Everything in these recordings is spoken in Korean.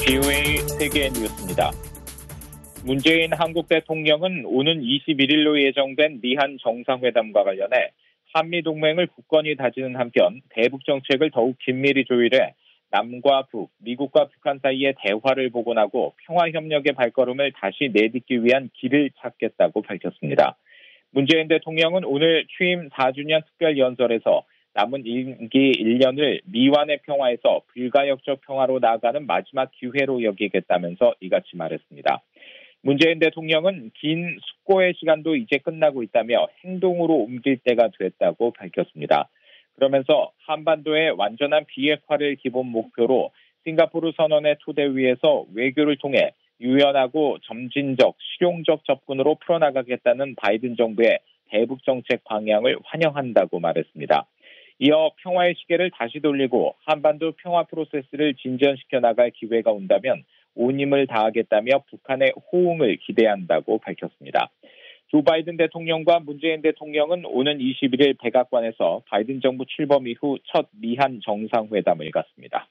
BOA 세계 뉴스입니다. 문재인 한국 대통령은 오는 21일로 예정된 미한 정상회담과 관련해 한미동맹을 굳건히 다지는 한편 대북 정책을 더욱 긴밀히 조율해 남과 북, 미국과 북한 사이의 대화를 복원하고 평화협력의 발걸음을 다시 내딛기 위한 길을 찾겠다고 밝혔습니다. 문재인 대통령은 오늘 취임 4주년 특별연설에서 남은 임기 1년을 미완의 평화에서 불가역적 평화로 나아가는 마지막 기회로 여기겠다면서 이같이 말했습니다. 문재인 대통령은 긴 숙고의 시간도 이제 끝나고 있다며 행동으로 옮길 때가 됐다고 밝혔습니다. 그러면서 한반도의 완전한 비핵화를 기본 목표로 싱가포르 선언의 토대 위에서 외교를 통해 유연하고 점진적, 실용적 접근으로 풀어나가겠다는 바이든 정부의 대북 정책 방향을 환영한다고 말했습니다. 이어 평화의 시계를 다시 돌리고 한반도 평화 프로세스를 진전시켜 나갈 기회가 온다면 온 힘을 다하겠다며 북한의 호응을 기대한다고 밝혔습니다. 조 바이든 대통령과 문재인 대통령은 오는 21일 백악관에서 바이든 정부 출범 이후 첫 미한 정상회담을 갖습니다.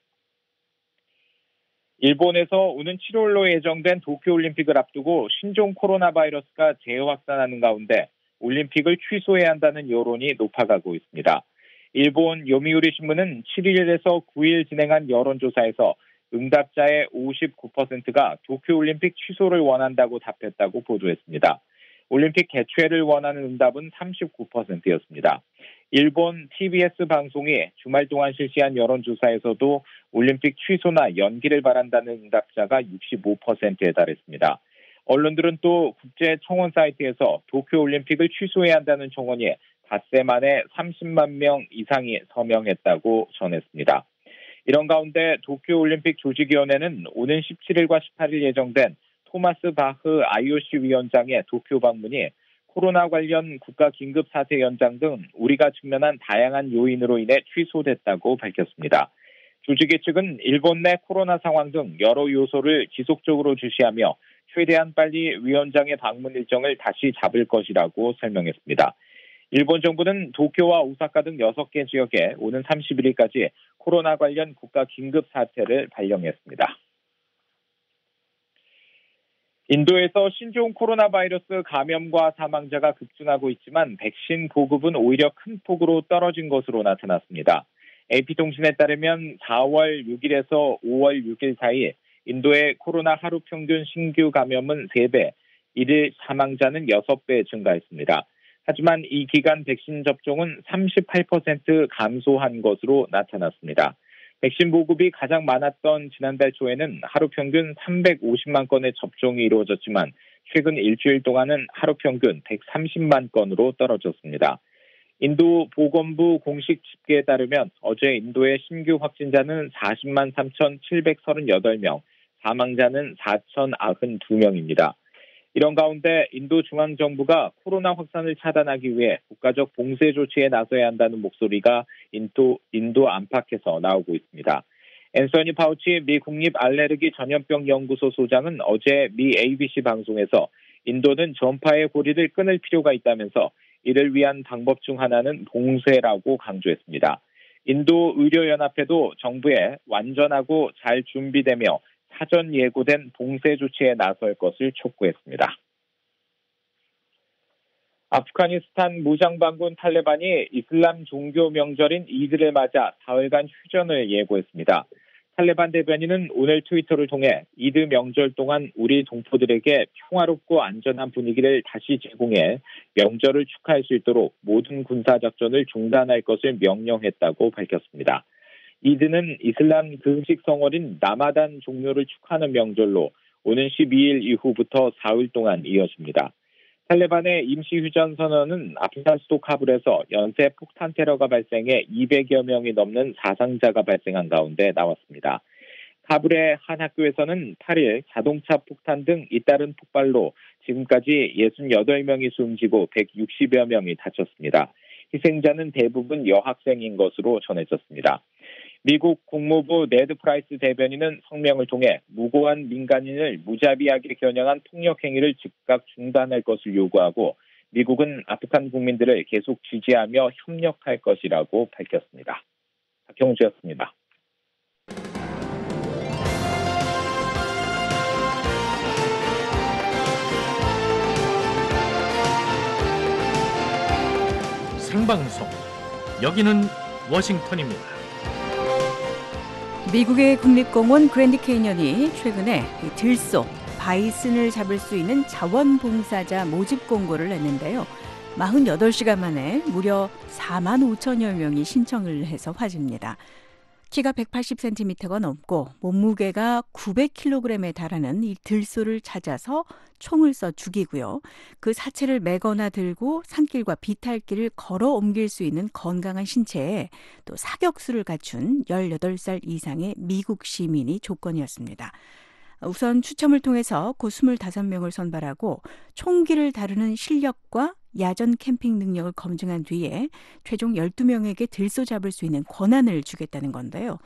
일본에서 오는 7월로 예정된 도쿄올림픽을 앞두고 신종 코로나 바이러스가 재확산하는 가운데 올림픽을 취소해야 한다는 여론이 높아가고 있습니다. 일본 요미우리 신문은 7일에서 9일 진행한 여론조사에서 응답자의 59%가 도쿄올림픽 취소를 원한다고 답했다고 보도했습니다. 올림픽 개최를 원하는 응답은 39%였습니다. 일본 TBS 방송이 주말 동안 실시한 여론조사에서도 올림픽 취소나 연기를 바란다는 응답자가 65%에 달했습니다. 언론들은 또 국제청원 사이트에서 도쿄올림픽을 취소해야 한다는 청원이 닷새 만에 30만 명 이상이 서명했다고 전했습니다. 이런 가운데 도쿄올림픽 조직위원회는 오는 17일과 18일 예정된 토마스 바흐 IOC 위원장의 도쿄 방문이 코로나 관련 국가 긴급 사태 연장 등 우리가 직면한 다양한 요인으로 인해 취소됐다고 밝혔습니다. 조직위 측은 일본 내 코로나 상황 등 여러 요소를 지속적으로 주시하며 최대한 빨리 위원장의 방문 일정을 다시 잡을 것이라고 설명했습니다. 일본 정부는 도쿄와 오사카 등 6개 지역에 오는 31일까지 코로나 관련 국가 긴급 사태를 발령했습니다. 인도에서 신종 코로나 바이러스 감염과 사망자가 급증하고 있지만 백신 보급은 오히려 큰 폭으로 떨어진 것으로 나타났습니다. AP통신에 따르면 4월 6일에서 5월 6일 사이 인도의 코로나 하루 평균 신규 감염은 3배, 이를 사망자는 6배 증가했습니다. 하지만 이 기간 백신 접종은 38% 감소한 것으로 나타났습니다. 백신 보급이 가장 많았던 지난달 초에는 하루 평균 350만 건의 접종이 이루어졌지만 최근 일주일 동안은 하루 평균 130만 건으로 떨어졌습니다. 인도 보건부 공식 집계에 따르면 어제 인도의 신규 확진자는 40만 3,738명, 사망자는 4,092명입니다. 이런 가운데 인도 중앙정부가 코로나 확산을 차단하기 위해 국가적 봉쇄 조치에 나서야 한다는 목소리가 인도 안팎에서 나오고 있습니다. 앤서니 파우치 미 국립 알레르기 전염병 연구소 소장은 어제 미 ABC 방송에서 인도는 전파의 고리를 끊을 필요가 있다면서 이를 위한 방법 중 하나는 봉쇄라고 강조했습니다. 인도 의료연합회도 정부에 완전하고 잘 준비되며 사전 예고된 봉쇄 조치에 나설 것을 촉구했습니다. 아프가니스탄 무장반군 탈레반이 이슬람 종교 명절인 이드를 맞아 사흘간 휴전을 예고했습니다. 탈레반 대변인은 오늘 트위터를 통해 이드 명절 동안 우리 동포들에게 평화롭고 안전한 분위기를 다시 제공해 명절을 축하할 수 있도록 모든 군사작전을 중단할 것을 명령했다고 밝혔습니다. 이드는 이슬람 금식 성월인 라마단 종료를 축하하는 명절로 오는 12일 이후부터 사흘 동안 이어집니다. 탈레반의 임시휴전 선언은 아프간 수도 카불에서 연쇄 폭탄 테러가 발생해 200여 명이 넘는 사상자가 발생한 가운데 나왔습니다. 카불의 한 학교에서는 8일 자동차 폭탄 등 잇따른 폭발로 지금까지 68명이 숨지고 160여 명이 다쳤습니다. 희생자는 대부분 여학생인 것으로 전해졌습니다. 미국 국무부 네드 프라이스 대변인은 성명을 통해 무고한 민간인을 무자비하게 겨냥한 폭력 행위를 즉각 중단할 것을 요구하고 미국은 아프간 국민들을 계속 지지하며 협력할 것이라고 밝혔습니다. 박형주였습니다. 생방송. 여기는 워싱턴입니다. 미국의 국립공원 그랜드 캐니언이 최근에 들소, 바이슨을 잡을 수 있는 자원봉사자 모집 공고를 냈는데요. 48시간 만에 무려 4만 5천여 명이 신청을 해서 화제입니다. 키가 180cm가 넘고 몸무게가 900kg에 달하는 이 들소를 찾아서 총을 써 죽이고요. 그 사체를 메거나 들고 산길과 비탈길을 걸어 옮길 수 있는 건강한 신체에 또 사격수를 갖춘 18살 이상의 미국 시민이 조건이었습니다. 우선 추첨을 통해서 그 25명을 선발하고 총기를 다루는 실력과 야전 캠핑 능력을 검증한 뒤에 최종 12명에게 들소 잡을 수 있는 권한을 주겠다는 건데요.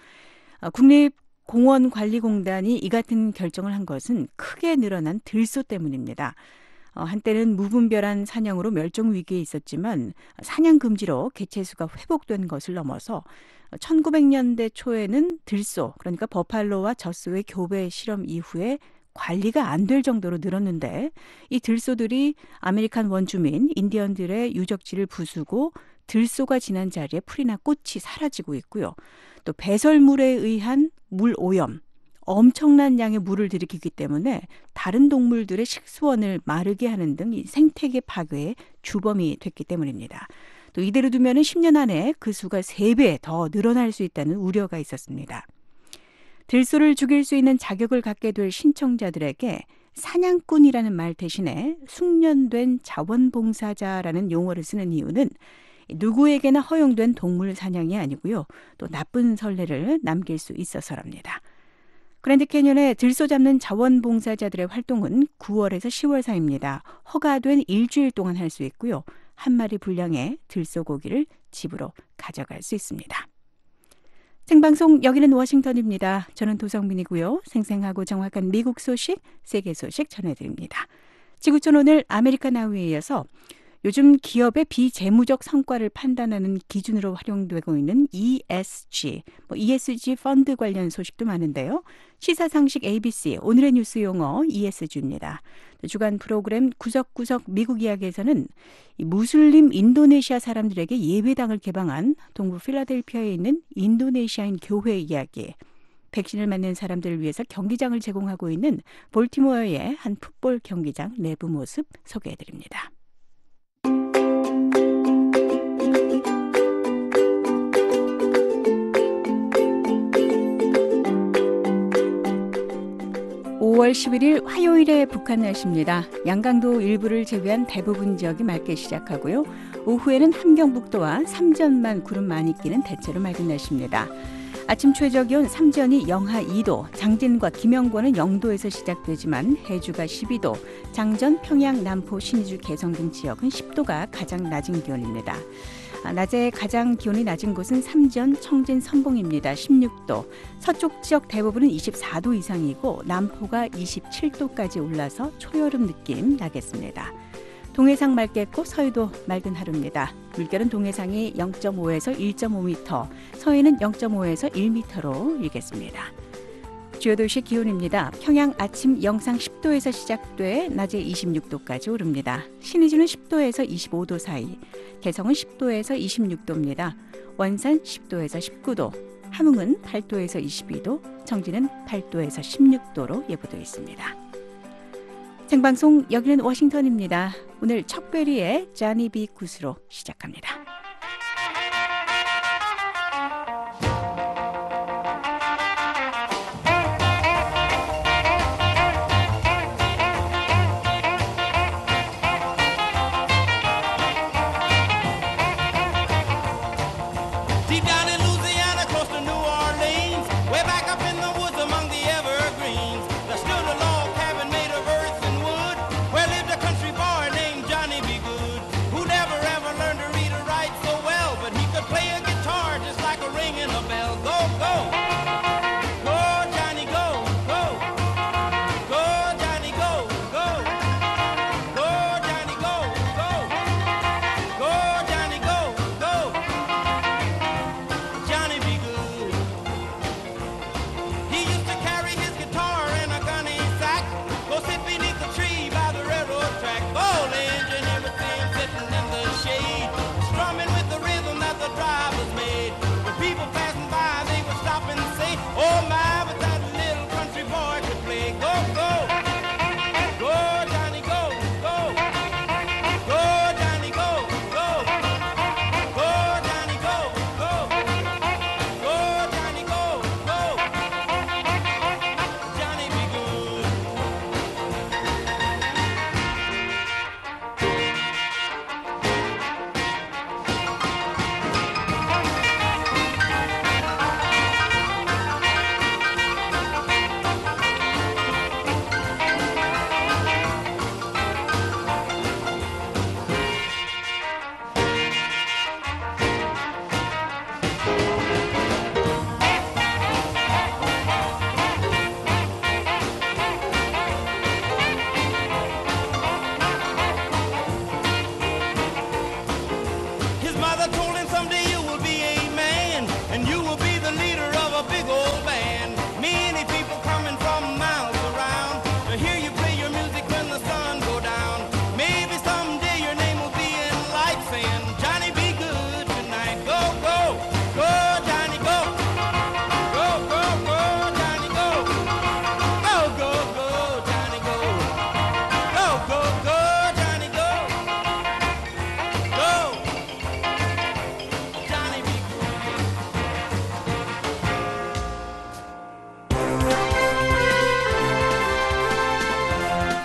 국립공원관리공단이 이 같은 결정을 한 것은 크게 늘어난 들소 때문입니다. 한때는 무분별한 사냥으로 멸종 위기에 있었지만 사냥 금지로 개체수가 회복된 것을 넘어서 1900년대 초에는 들소, 그러니까 버팔로와 젖소의 교배 실험 이후에 관리가 안 될 정도로 늘었는데 이 들소들이 아메리칸 원주민, 인디언들의 유적지를 부수고 들소가 지난 자리에 풀이나 꽃이 사라지고 있고요. 또 배설물에 의한 물 오염, 엄청난 양의 물을 들이키기 때문에 다른 동물들의 식수원을 마르게 하는 등 이 생태계 파괴의 주범이 됐기 때문입니다. 또 이대로 두면 10년 안에 그 수가 3배 더 늘어날 수 있다는 우려가 있었습니다. 들소를 죽일 수 있는 자격을 갖게 될 신청자들에게 사냥꾼이라는 말 대신에 숙련된 자원봉사자라는 용어를 쓰는 이유는 누구에게나 허용된 동물 사냥이 아니고요. 또 나쁜 선례를 남길 수 있어서랍니다. 그랜드 캐니언의 들소 잡는 자원봉사자들의 활동은 9월에서 10월 사이입니다. 허가된 일주일 동안 할 수 있고요. 한 마리 분량의 들소 고기를 집으로 가져갈 수 있습니다. 생방송 여기는 워싱턴입니다. 저는 도성민이고요. 생생하고 정확한 미국 소식, 세계 소식 전해드립니다. 지구촌 오늘 아메리카 나우에 이어서 요즘 기업의 비재무적 성과를 판단하는 기준으로 활용되고 있는 ESG, ESG 펀드 관련 소식도 많은데요. 시사상식 ABC, 오늘의 뉴스 용어 ESG입니다. 주간 프로그램 구석구석 미국 이야기에서는 무슬림 인도네시아 사람들에게 예배당을 개방한 동부 필라델피아에 있는 인도네시아인 교회 이야기, 백신을 맞는 사람들을 위해서 경기장을 제공하고 있는 볼티모어의 한 풋볼 경기장 내부 모습 소개해드립니다. 5월 11일 화요일의 북한 날씨입니다. 양강도 일부를 제외한 대부분 지역이 맑게 시작하고요. 오후에는 함경북도와 삼전만 구름 많이 끼는 대체로 맑은 날씨입니다. 아침 최저기온 삼전이 영하 2도, 장진과 김영권은 0도에서 시작되지만 해주가 12도, 장전, 평양, 남포, 신의주, 개성 등 지역은 10도가 가장 낮은 기온입니다. 낮에 가장 기온이 낮은 곳은 삼전, 청진, 선봉입니다. 16도. 서쪽 지역 대부분은 24도 이상이고 남포가 27도까지 올라서 초여름 느낌 나겠습니다. 동해상 맑겠고 서해도 맑은 하루입니다. 물결은 동해상이 0.5에서 1.5m, 서해는 0.5에서 1m로 일겠습니다. 주요 도시 기온입니다. 평양 아침 영상 10도에서 시작돼 낮에 26도까지 오릅니다. 신의주는 10도에서 25도 사이, 개성은 10도에서 26도입니다. 원산 10도에서 19도, 함흥은 8도에서 22도, 청진은 8도에서 16도로 예보되어 있습니다. 생방송 여기는 워싱턴입니다. 오늘 척베리의 자니 비 굿으로 시작합니다. Who never ever learned to read or write.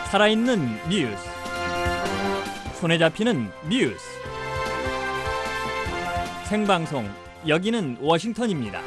살아있는 뉴스, 손에 잡히는 뉴스, 생방송, 여기는 워싱턴입니다.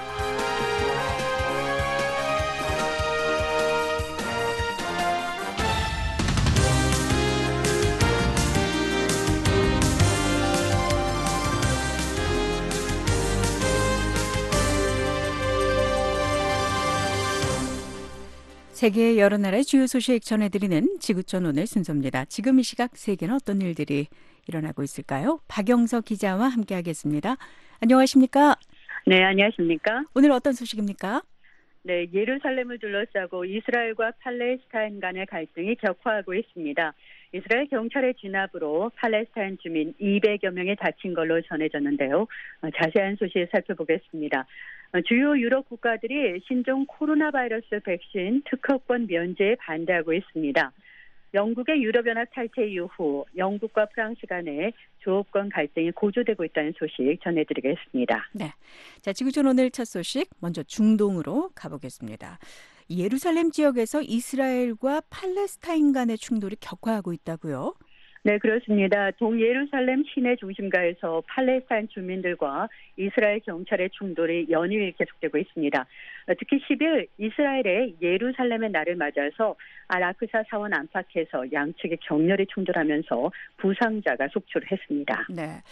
세계의 여러 나라의 주요 소식 전해드리는 지구촌 오늘 순서입니다. 지금 이 시각 세계는 어떤 일들이 일어나고 있을까요? 박영석 기자와 함께하겠습니다. 안녕하십니까? 네, 안녕하십니까? 오늘 어떤 소식입니까? 네, 예루살렘을 둘러싸고 이스라엘과 팔레스타인 간의 갈등이 격화하고 있습니다. 이스라엘 경찰의 진압으로 팔레스타인 주민 200여 명이 다친 걸로 전해졌는데요. 자세한 소식 살펴보겠습니다. 주요 유럽 국가들이 신종 코로나 바이러스 백신 특허권 면제에 반대하고 있습니다. 영국의 유럽연합 탈퇴 이후 영국과 프랑스 간의 조업권 갈등이 고조되고 있다는 소식 전해드리겠습니다. 네, 자 지구촌 오늘 첫 소식 먼저 중동으로 가보겠습니다. 예루살렘 지역에서 이스라엘과 팔레스타인 간의 충돌이 격화하고 있다고요? 네, 그렇습니다. 동예루살렘 시내 중심가에서 팔레스타인 주민들과 이스라엘 경찰의 충돌이 연일 계속되고 있습니다. 특히 10일 이스라엘의 예루살렘의 날을 맞아서 알-아크사 사원 안팎에서 양측이 격렬히 충돌하면서 부상자가 속출했습니다. 네,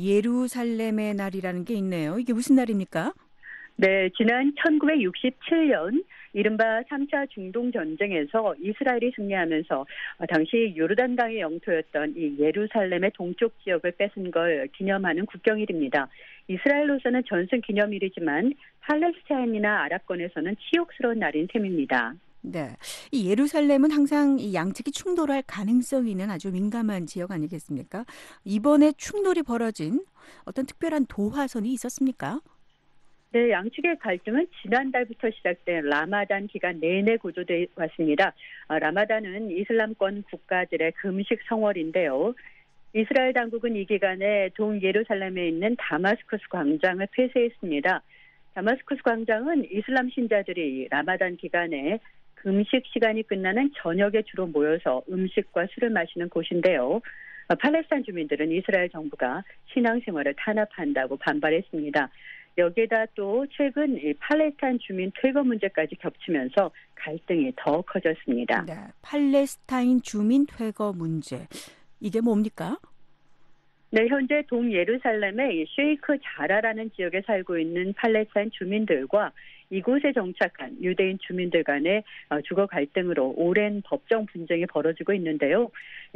예루살렘의 날이라는 게 있네요. 이게 무슨 날입니까? 네, 지난 1967년 이른바 3차 중동 전쟁에서 이스라엘이 승리하면서 당시 요르단강의 영토였던 이 예루살렘의 동쪽 지역을 뺏은 걸 기념하는 국경일입니다. 이스라엘로서는 전승 기념일이지만 팔레스타인이나 아랍권에서는 치욕스러운 날인 셈입니다. 네, 이 예루살렘은 항상 이 양측이 충돌할 가능성이 있는 아주 민감한 지역 아니겠습니까? 이번에 충돌이 벌어진 어떤 특별한 도화선이 있었습니까? 네, 양측의 갈등은 지난달부터 시작된 라마단 기간 내내 고조돼 왔습니다. 라마단은 이슬람권 국가들의 금식 성월인데요. 이스라엘 당국은 이 기간에 동예루살렘에 있는 다마스커스 광장을 폐쇄했습니다. 다마스커스 광장은 이슬람 신자들이 라마단 기간에 금식 시간이 끝나는 저녁에 주로 모여서 음식과 술을 마시는 곳인데요. 팔레스타인 주민들은 이스라엘 정부가 신앙생활을 탄압한다고 반발했습니다. 여기에다 또 최근 이 팔레스타인 주민 퇴거 문제까지 겹치면서 갈등이 더 커졌습니다. 네, 팔레스타인 주민 퇴거 문제. 이게 뭡니까? 네, 현재 동예루살렘의 쉐이크 자라라는 지역에 살고 있는 팔레스타인 주민들과 이곳에 정착한 유대인 주민들 간의 주거 갈등으로 오랜 법정 분쟁이 벌어지고 있는데요.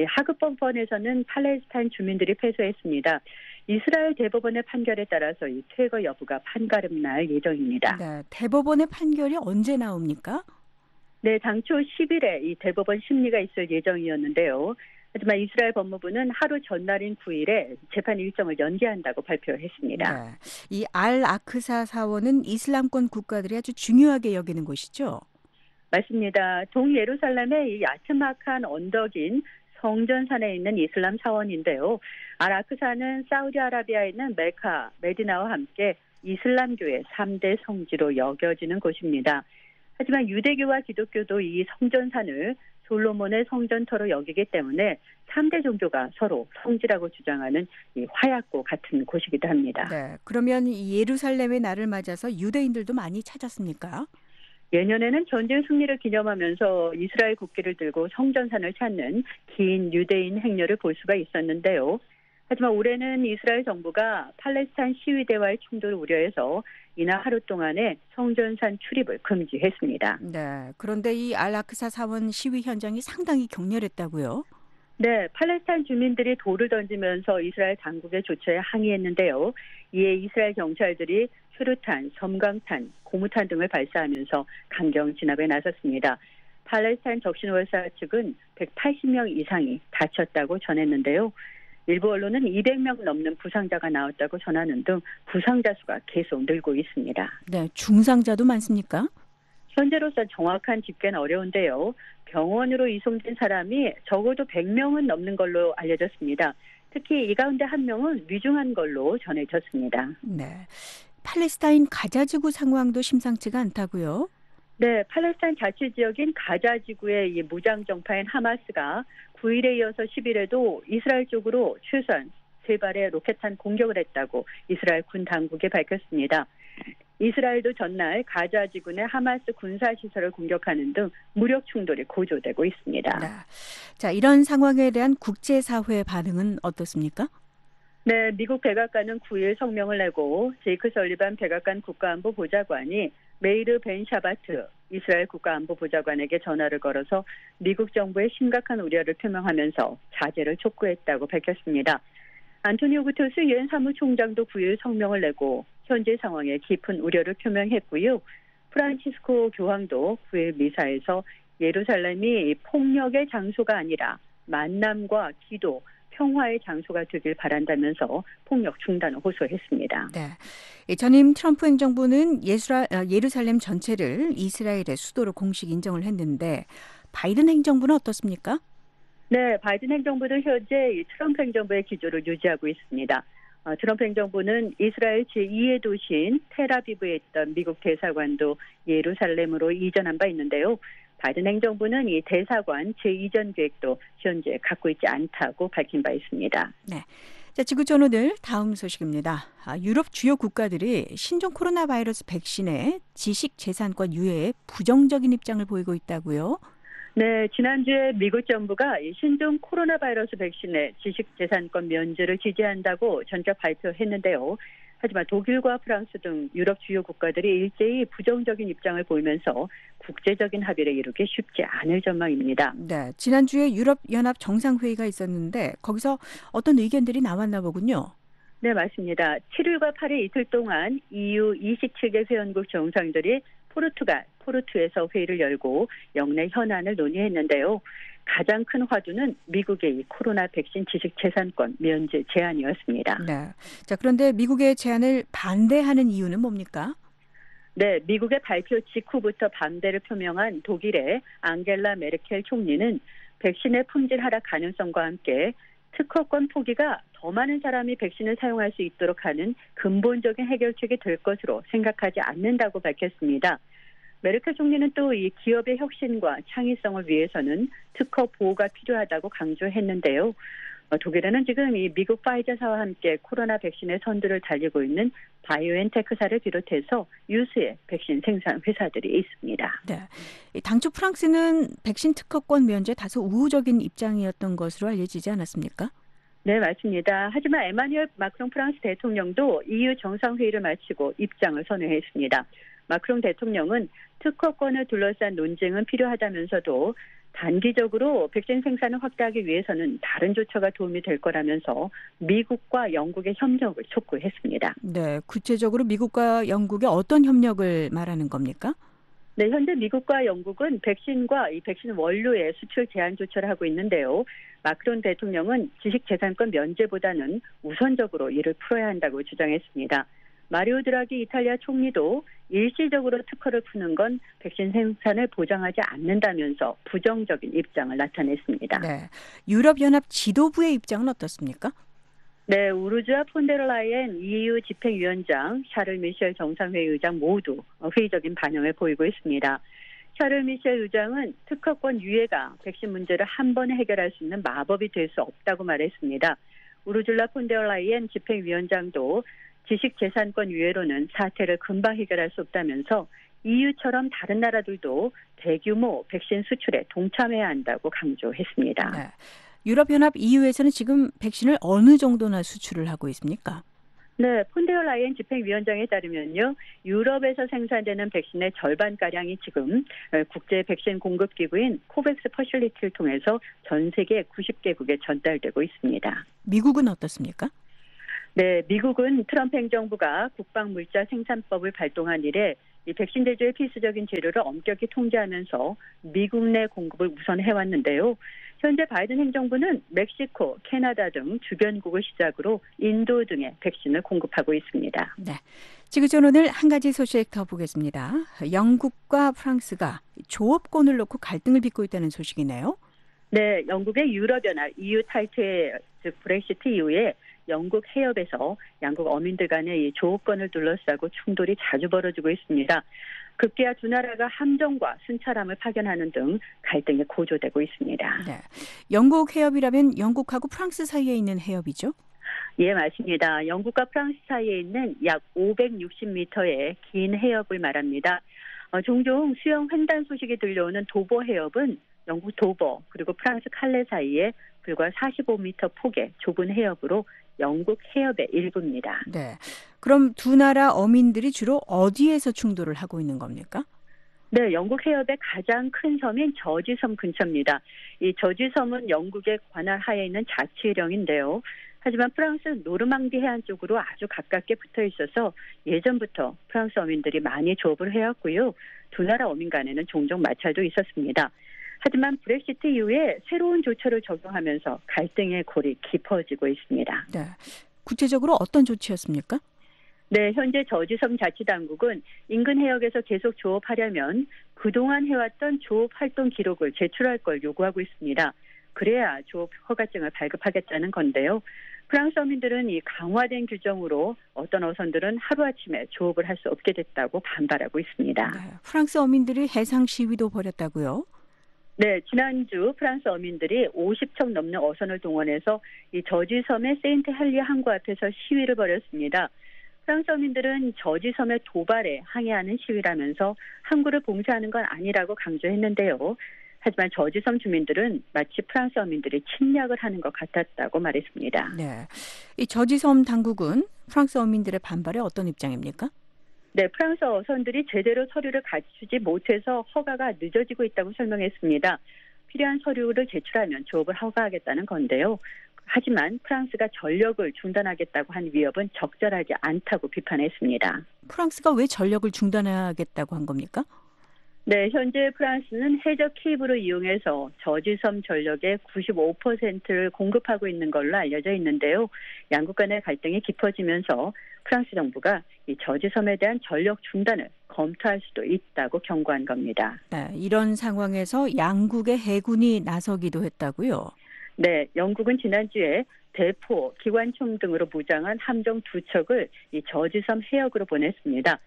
하급법원에서는 팔레스타인 주민들이 패소했습니다. 이스라엘 대법원의 판결에 따라서 이 퇴거 여부가 판가름 날 예정입니다. 네, 대법원의 판결이 언제 나옵니까? 네, 당초 10일에 이 대법원 심리가 있을 예정이었는데요. 하지만 이스라엘 법무부는 하루 전날인 9일에 재판 일정을 연기한다고 발표했습니다. 네, 이 알-아크사 사원은 이슬람권 국가들이 아주 중요하게 여기는 곳이죠? 맞습니다. 동예루살렘의 이 야트막한 언덕인 성전산에 있는 이슬람 사원인데요. 알-아크사는 사우디아라비아에 있는 메카, 메디나와 함께 이슬람교의 3대 성지로 여겨지는 곳입니다. 하지만 유대교와 기독교도 이 성전산을 솔로몬의 성전터로 여기기 때문에 3대 종교가 서로 성지라고 주장하는 이 화약고 같은 곳이기도 합니다. 네, 그러면 이 예루살렘의 날을 맞아서 유대인들도 많이 찾았습니까? 예년에는 전쟁 승리를 기념하면서 이스라엘 국기를 들고 성전산을 찾는 긴 유대인 행렬을 볼 수가 있었는데요. 하지만 올해는 이스라엘 정부가 팔레스타인 시위대와의 충돌을 우려해서 이날 하루 동안에 성전산 출입을 금지했습니다. 네, 그런데 이 알-아크사 사원 시위 현장이 상당히 격렬했다고요? 네, 팔레스타인 주민들이 돌을 던지면서 이스라엘 당국의 조처에 항의했는데요. 이에 이스라엘 경찰들이 수류탄, 섬광탄, 고무탄 등을 발사하면서 강경 진압에 나섰습니다. 팔레스타인 적신월사 측은 180명 이상이 다쳤다고 전했는데요. 일부 언론은 200명 넘는 부상자가 나왔다고 전하는 등 부상자 수가 계속 늘고 있습니다. 네, 중상자도 많습니까? 현재로서 정확한 집계는 어려운데요. 병원으로 이송된 사람이 적어도 100명은 넘는 걸로 알려졌습니다. 특히 이 가운데 한 명은 위중한 걸로 전해졌습니다. 네, 팔레스타인 가자지구 상황도 심상치가 않다고요? 네, 팔레스타인 자치지역인 가자 지구의 이 무장 정파인 하마스가 9일에 이어서 10일에도 이스라엘 쪽으로 최소한 3발의 로켓탄 공격을 했다고 이스라엘 군 당국이 밝혔습니다. 이스라엘도 전날 가자 지구의 하마스 군사시설을 공격하는 등 무력 충돌이 고조되고 있습니다. 네. 자, 이런 상황에 대한 국제사회의 반응은 어떻습니까? 네, 미국 백악관은 9일 성명을 내고 제이크 설리반 백악관 국가안보 보좌관이 메이르 벤 샤바트 이스라엘 국가안보보좌관에게 전화를 걸어서 미국 정부의 심각한 우려를 표명하면서 자제를 촉구했다고 밝혔습니다. 안토니오 구테르스 유엔 사무총장도 9일 성명을 내고 현재 상황에 깊은 우려를 표명했고요. 프란치스코 교황도 9일 미사에서 예루살렘이 폭력의 장소가 아니라 만남과 기도, 평화의 장소가 되길 바란다면서 폭력 중단을 호소했습니다. 네. 전임 트럼프 행정부는 예루살렘 전체를 이스라엘의 수도로 공식 인정을 했는데 바이든 행정부는 어떻습니까? 네, 바이든 행정부는 현재 트럼프 행정부의 기조를 유지하고 있습니다. 트럼프 행정부는 이스라엘 제2의 도시인 텔아비브에 있던 미국 대사관도 예루살렘으로 이전한 바 있는데요. 바이든 행정부는 이 대사관 재이전 계획도 현재 갖고 있지 않다고 밝힌 바 있습니다. 네. 자, 지구촌 오늘 다음 소식입니다. 유럽 주요 국가들이 신종 코로나 바이러스 백신의 지식 재산권 유예에 부정적인 입장을 보이고 있다고요? 네, 지난주에 미국 정부가 신종 코로나 바이러스 백신의 지식 재산권 면제를 지지한다고 전격 발표했는데요. 하지만 독일과 프랑스 등 유럽 주요 국가들이 일제히 부정적인 입장을 보이면서 국제적인 합의를 이루기 쉽지 않을 전망입니다. 네, 지난주에 유럽연합 정상회의가 있었는데 거기서 어떤 의견들이 나왔나 보군요. 네, 맞습니다. 7일과 8일 이틀 동안 EU 27개 회원국 정상들이 포르투에서 회의를 열고 영내 현안을 논의했는데요. 가장 큰 화두는 미국의 이 코로나 백신 지식 재산권 면제 제안이었습니다. 네. 자, 그런데 미국의 제안을 반대하는 이유는 뭡니까? 네, 미국의 발표 직후부터 반대를 표명한 독일의 앙겔라 메르켈 총리는 백신의 품질 하락 가능성과 함께 특허권 포기가 더 많은 사람이 백신을 사용할 수 있도록 하는 근본적인 해결책이 될 것으로 생각하지 않는다고 밝혔습니다. 메르켈 총리는 또 이 기업의 혁신과 창의성을 위해서는 특허 보호가 필요하다고 강조했는데요. 독일에는 지금 이 미국 파이자사와 함께 코로나 백신의 선두를 달리고 있는 바이오엔테크사를 비롯해서 유수의 백신 생산 회사들이 있습니다. 네. 당초 프랑스는 백신 특허권 면제 다소 우호적인 입장이었던 것으로 알려지지 않았습니까? 네, 맞습니다. 하지만 에마뉘엘 마크롱 프랑스 대통령도 EU 정상회의를 마치고 입장을 선회했습니다. 마크롱 대통령은 특허권을 둘러싼 논쟁은 필요하다면서도 단기적으로 백신 생산을 확대하기 위해서는 다른 조처가 도움이 될 거라면서 미국과 영국의 협력을 촉구했습니다. 네, 구체적으로 미국과 영국의 어떤 협력을 말하는 겁니까? 네, 현재 미국과 영국은 백신과 이 백신 원료의 수출 제한 조처를 하고 있는데요. 마크론 대통령은 지식재산권 면제보다는 우선적으로 이를 풀어야 한다고 주장했습니다. 마리오 드라기 이탈리아 총리도 일시적으로 특허를 푸는 건 백신 생산을 보장하지 않는다면서 부정적인 입장을 나타냈습니다. 네, 유럽연합 지도부의 입장은 어떻습니까? 네, 우르주아 폰데르라이엔 EU 집행위원장, 샤를 미셸 정상회의 의장 모두 회의적인 반응을 보이고 있습니다. 샤를 미셸 의장은 특허권 유예가 백신 문제를 한 번에 해결할 수 있는 마법이 될 수 없다고 말했습니다. 우르줄라 폰데르라이엔 집행위원장도 지식재산권 유예로는 사태를 금방 해결할 수 없다면서 EU처럼 다른 나라들도 대규모 백신 수출에 동참해야 한다고 강조했습니다. 네. 유럽연합 EU에서는 지금 백신을 어느 정도나 수출을 하고 있습니까? 네, 폰데르라이엔 집행위원장에 따르면요, 유럽에서 생산되는 백신의 절반가량이 지금 국제 백신 공급 기구인 코백스 퍼실리티를 통해서 전 세계 90개국에 전달되고 있습니다. 미국은 어떻습니까? 네, 미국은 트럼프 행정부가 국방물자 생산법을 발동한 이래 이 백신 제조의 필수적인 재료를 엄격히 통제하면서 미국 내 공급을 우선 해왔는데요. 현재 바이든 행정부는 멕시코, 캐나다 등 주변국을 시작으로 인도 등의 백신을 공급하고 있습니다. 네, 지구촌 오늘 한 가지 소식 더 보겠습니다. 영국과 프랑스가 조업권을 놓고 갈등을 빚고 있다는 소식이네요. 네, 영국의 유럽연합 EU 탈퇴, 즉 브렉시트 이후에 영국 해협에서 양국 어민들 간의 이 조업권을 둘러싸고 충돌이 자주 벌어지고 있습니다. 급기야 두 나라가 함정과 순찰함을 파견하는 등 갈등이 고조되고 있습니다. 네. 영국 해협이라면 영국하고 프랑스 사이에 있는 해협이죠? 예, 맞습니다. 영국과 프랑스 사이에 있는 약 560m의 긴 해협을 말합니다. 종종 수영 횡단 소식이 들려오는 도버 해협은 영국 도버 그리고 프랑스 칼레 사이에 불과 45m 폭의 좁은 해협으로 영국 해협의 일부입니다. 네. 그럼 두 나라 어민들이 주로 어디에서 충돌을 하고 있는 겁니까? 네, 영국 해협의 가장 큰 섬인 저지섬 근처입니다. 이 저지섬은 영국의 관할 하에 있는 자치령인데요. 하지만 프랑스 노르망디 해안 쪽으로 아주 가깝게 붙어 있어서 예전부터 프랑스 어민들이 많이 조업을 해왔고요. 두 나라 어민 간에는 종종 마찰도 있었습니다. 하지만 브렉시트 이후에 새로운 조처를 적용하면서 갈등의 골이 깊어지고 있습니다. 네. 구체적으로 어떤 조치였습니까? 네, 현재 저지섬 자치당국은 인근 해역에서 계속 조업하려면 그동안 해왔던 조업 활동 기록을 제출할 걸 요구하고 있습니다. 그래야 조업 허가증을 발급하겠다는 건데요. 프랑스 어민들은 이 강화된 규정으로 어떤 어선들은 하루아침에 조업을 할 수 없게 됐다고 반발하고 있습니다. 네. 프랑스 어민들이 해상 시위도 벌였다고요? 네, 지난주 프랑스 어민들이 50척 넘는 어선을 동원해서 이 저지섬의 세인트 헬리아 항구 앞에서 시위를 벌였습니다. 프랑스 어민들은 저지섬의 도발에 항의하는 시위라면서 항구를 봉쇄하는 건 아니라고 강조했는데요. 하지만 저지섬 주민들은 마치 프랑스 어민들이 침략을 하는 것 같았다고 말했습니다. 네. 이 저지섬 당국은 프랑스 어민들의 반발에 어떤 입장입니까? 네, 프랑스 어선들이 제대로 서류를 갖추지 못해서 허가가 늦어지고 있다고 설명했습니다. 필요한 서류를 제출하면 조업을 허가하겠다는 건데요. 하지만 프랑스가 전력을 중단하겠다고 한 위협은 적절하지 않다고 비판했습니다. 프랑스가 왜 전력을 중단하겠다고 한 겁니까? 네, 현재 프랑스는 해저 케이블을 이용해서 저지섬 전력의 95%를 공급하고 있는 걸로 알려져 있는데요. 양국 간의 갈등이 깊어지면서 프랑스 정부가 이 저지섬에 대한 전력 중단을 검토할 수도 있다고 경고한 겁니다. 네, 이런 상황에서 양국의 해군이 나서기도 했다고요? 네, 영국은 지난주에 대포, 기관총 등으로 무장한 함정 2척을 이 저지섬 해역으로 보냈습니다.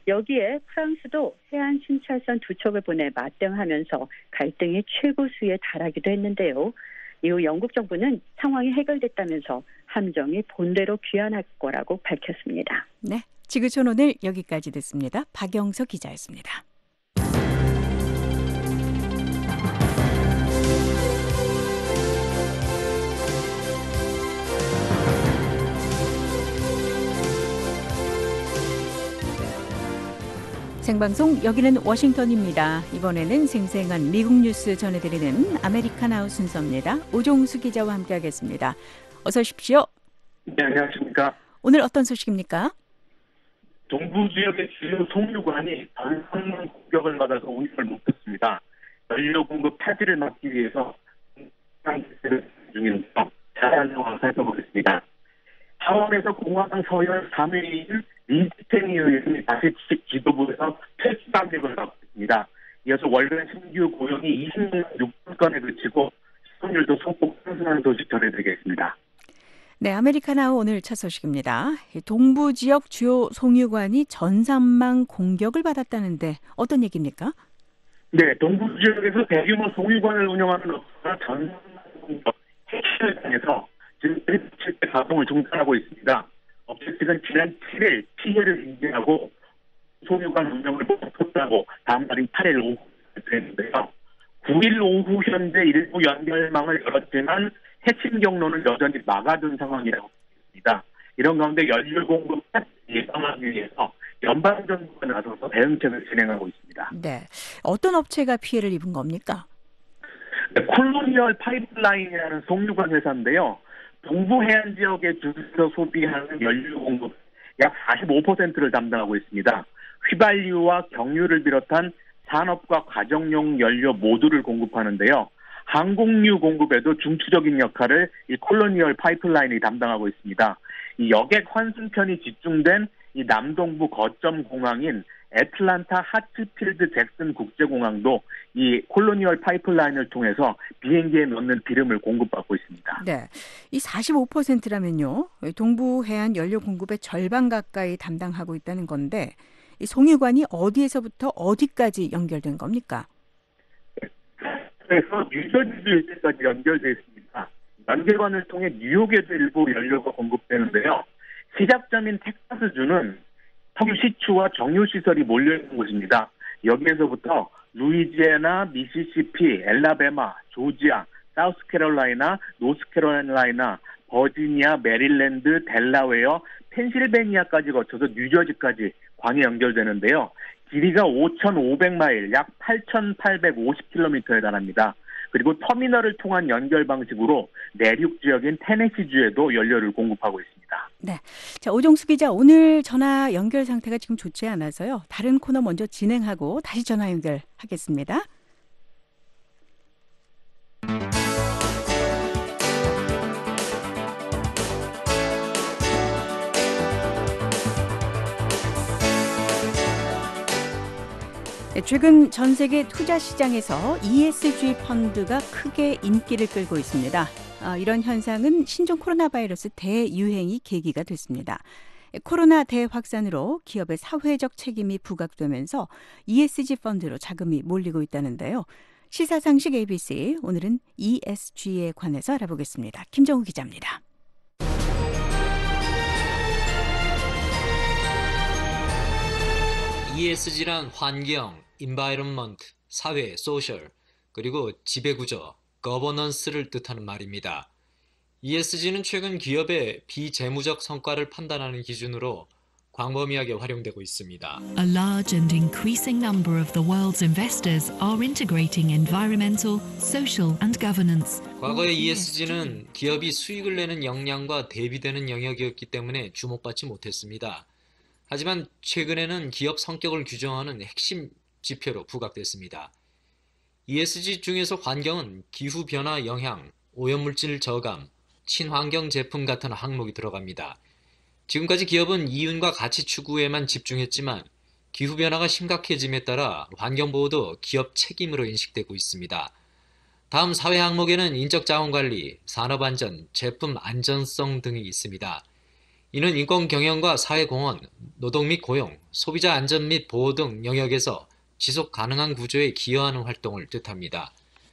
여기에 프랑스도 해안 순찰선 2척을 보내 맞대응하면서 갈등이 최고 수위에 달하기도 했는데요. 이후 영국 정부는 상황이 해결됐다면서 함정이 본대로 귀환할 거라고 밝혔습니다. 네, 지구촌 오늘 여기까지 듣습니다. 박영석 기자였습니다. 생방송 여기는 워싱턴입니다. 이번에는 생생한 미국 뉴스 전해드리는 아메리카나우 순서입니다. 오종수 기자와 함께하겠습니다. 어서 오십시오. 네, 안녕하십니까. 오늘 어떤 소식입니까? 동부 지역의 주요 송유관이 전선 공격을 받아서 운영을 못했습니다. 연료 공급 타지를 막기 위해서 중인데요. 자세한 상황 살펴보겠습니다. 하원에서 공화당 서열 3위인 린스텐 의원이 다시 지도부에서 퇴출 압력을 받고 있습니다. 이어서 월간 신규 고용이 20만 6천 건에 그치고失業率도 소폭 상승하는 소식 전해드리겠습니다. 네, 아메리카나우 오늘 첫 소식입니다. 동부 지역 주요 송유관이 전산망 공격을 받았다는데 어떤 얘기입니까? 네, 동부 지역에서 대규모 송유관을 운영하는 업체가 전산망 공격 해킹을 당해서 지금 실제 가동을 중단하고 있습니다. 업체 측은 지난 7일 피해를 인지하고 송유관 운영을 멈췄다고 다음 날인 8일 오후 발표했는데요. 9일 오후 현재 일부 연결망을 열었지만 해킹 경로는 여전히 막아둔 상황이라고 합니다. 이런 가운데 연료 공급 예방하기 위해서 연방정부가 나서서 대응책을 진행하고 있습니다. 네, 어떤 업체가 피해를 입은 겁니까? 네, 콜로니얼 파이프라인이라는 송유관 회사인데요. 동부 해안 지역의 주에서 소비하는 연료 공급 약 45%를 담당하고 있습니다. 휘발유와 경유를 비롯한 산업과 가정용 연료 모두를 공급하는데요. 항공유 공급에도 중추적인 역할을 이 콜로니얼 파이프라인이 담당하고 있습니다. 이 여객 환승편이 집중된 이 남동부 거점 공항인 애틀란타 하츠필드 잭슨 국제공항도 이 콜로니얼 파이프라인을 통해서 비행기에 넣는 기름을 공급받고 있습니다. 네, 이 45%라면요. 동부 해안 연료 공급의 절반 가까이 담당하고 있다는 건데 이 송유관이 어디에서부터 어디까지 연결된 겁니까? 그래서 뉴저지주 일대까지 연결되어 있습니다. 연결관을 통해 뉴욕에도 일부 연료가 공급되는데요. 시작점인 텍사스주는 석유 시추와 정유 시설이 몰려있는 곳입니다. 여기에서부터 루이지애나, 미시시피, 엘라베마, 조지아, 사우스캐롤라이나, 노스캐롤라이나, 버지니아, 메릴랜드, 델라웨어, 펜실베니아까지 거쳐서 뉴저지까지 광이 연결되는데요. 길이가 5,500마일, 약 8,850km에 달합니다. 그리고 터미널을 통한 연결 방식으로 내륙 지역인 테네시주에도 연료를 공급하고 있습니다. 네. 자, 오종수 기자, 오늘 전화 연결 상태가 지금 좋지 않아서요. 다른 코너 먼저 진행하고 다시 전화 연결하겠습니다. 최근 전 세계 투자 시장에서 ESG 펀드가 크게 인기를 끌고 있습니다. 이런 현상은 신종 코로나 바이러스 대유행이 계기가 됐습니다. 코로나 대확산으로 기업의 사회적 책임이 부각되면서 ESG 펀드로 자금이 몰리고 있다는데요. 시사상식 ABC, 오늘은 ESG에 관해서 알아보겠습니다. 김정우 기자입니다. ESG란 환경, environment, 사회, social, 그리고 지배구조, governance를 뜻하는 말입니다. ESG는 최근 기업의 비재무적 성과를 판단하는 기준으로 광범위하게 활용되고 있습니다. A large and increasing number of the world's investors are integrating environmental, social and governance. 과거의 ESG는 기업이 수익을 내는 역량과 대비되는 영역이었기 때문에 주목받지 못했습니다. 하지만 최근에는 기업 성격을 규정하는 핵심 지표로 부각됐습니다. ESG 중에서 환경은 기후변화 영향, 오염물질 저감, 친환경 제품 같은 항목이 들어갑니다. 지금까지 기업은 이윤과 가치 추구에만 집중했지만 기후변화가 심각해짐에 따라 환경보호도 기업 책임으로 인식되고 있습니다. 다음 사회 항목에는 인적자원관리, 산업안전, 제품 안전성 등이 있습니다. 이는 인권 경영과 사회공헌, 노동 및 고용, 소비자 안전 및 보호 등 영역에서 지속 가능한 구조에 기여하는 활동을 뜻합니다.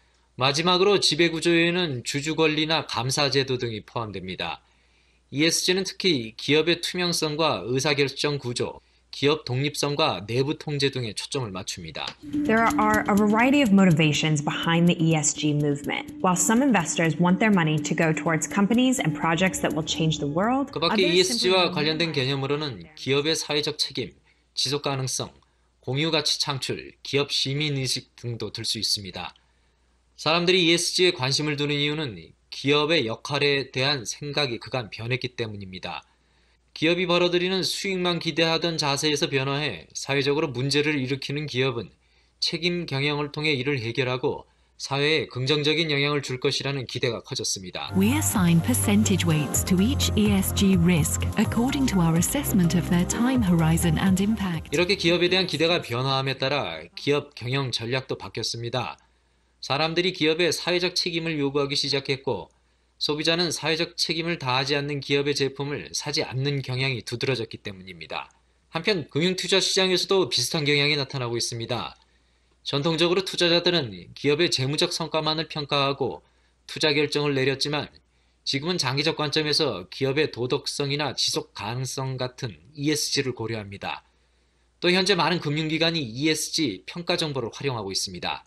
마지막으로 지배구조에는 주주권리나 감사제도 등이 포함됩니다. ESG는 특히 기업의 투명성과 의사결정 구조, 기업 독립성과 내부 통제 등에 초점을 맞춥니다. There are a variety of motivations behind the ESG movement. While some investors want their money to go towards companies and projects that will change the world, 그 밖에 ESG와 관련된 개념으로는 기업의 사회적 책임, 지속 가능성, 공유 가치 창출, 기업 시민의식 등도 들 수 있습니다. 사람들이 ESG에 관심을 두는 이유는 기업의 역할에 대한 생각이 그간 변했기 때문입니다. 기업이 벌어들이는 수익만 기대하던 자세에서 변화해 사회적으로 문제를 일으키는 기업은 책임 경영을 통해 이를 해결하고 사회에 긍정적인 영향을 줄 것이라는 기대가 커졌습니다. We assign percentage weights to each ESG risk according to our assessment of their time horizon and impact. 이렇게 기업에 대한 기대가 변화함에 따라 기업 경영 전략도 바뀌었습니다. 사람들이 기업의 사회적 책임을 요구하기 시작했고 소비자는 사회적 책임을 다하지 않는 기업의 제품을 사지 않는 경향이 두드러졌기 때문입니다. 한편 금융투자 시장에서도 비슷한 경향이 나타나고 있습니다. 전통적으로 투자자들은 기업의 재무적 성과만을 평가하고 투자 결정을 내렸지만 지금은 장기적 관점에서 기업의 도덕성이나 지속 가능성 같은 ESG를 고려합니다. 또 현재 많은 금융기관이 ESG 평가 정보를 활용하고 있습니다.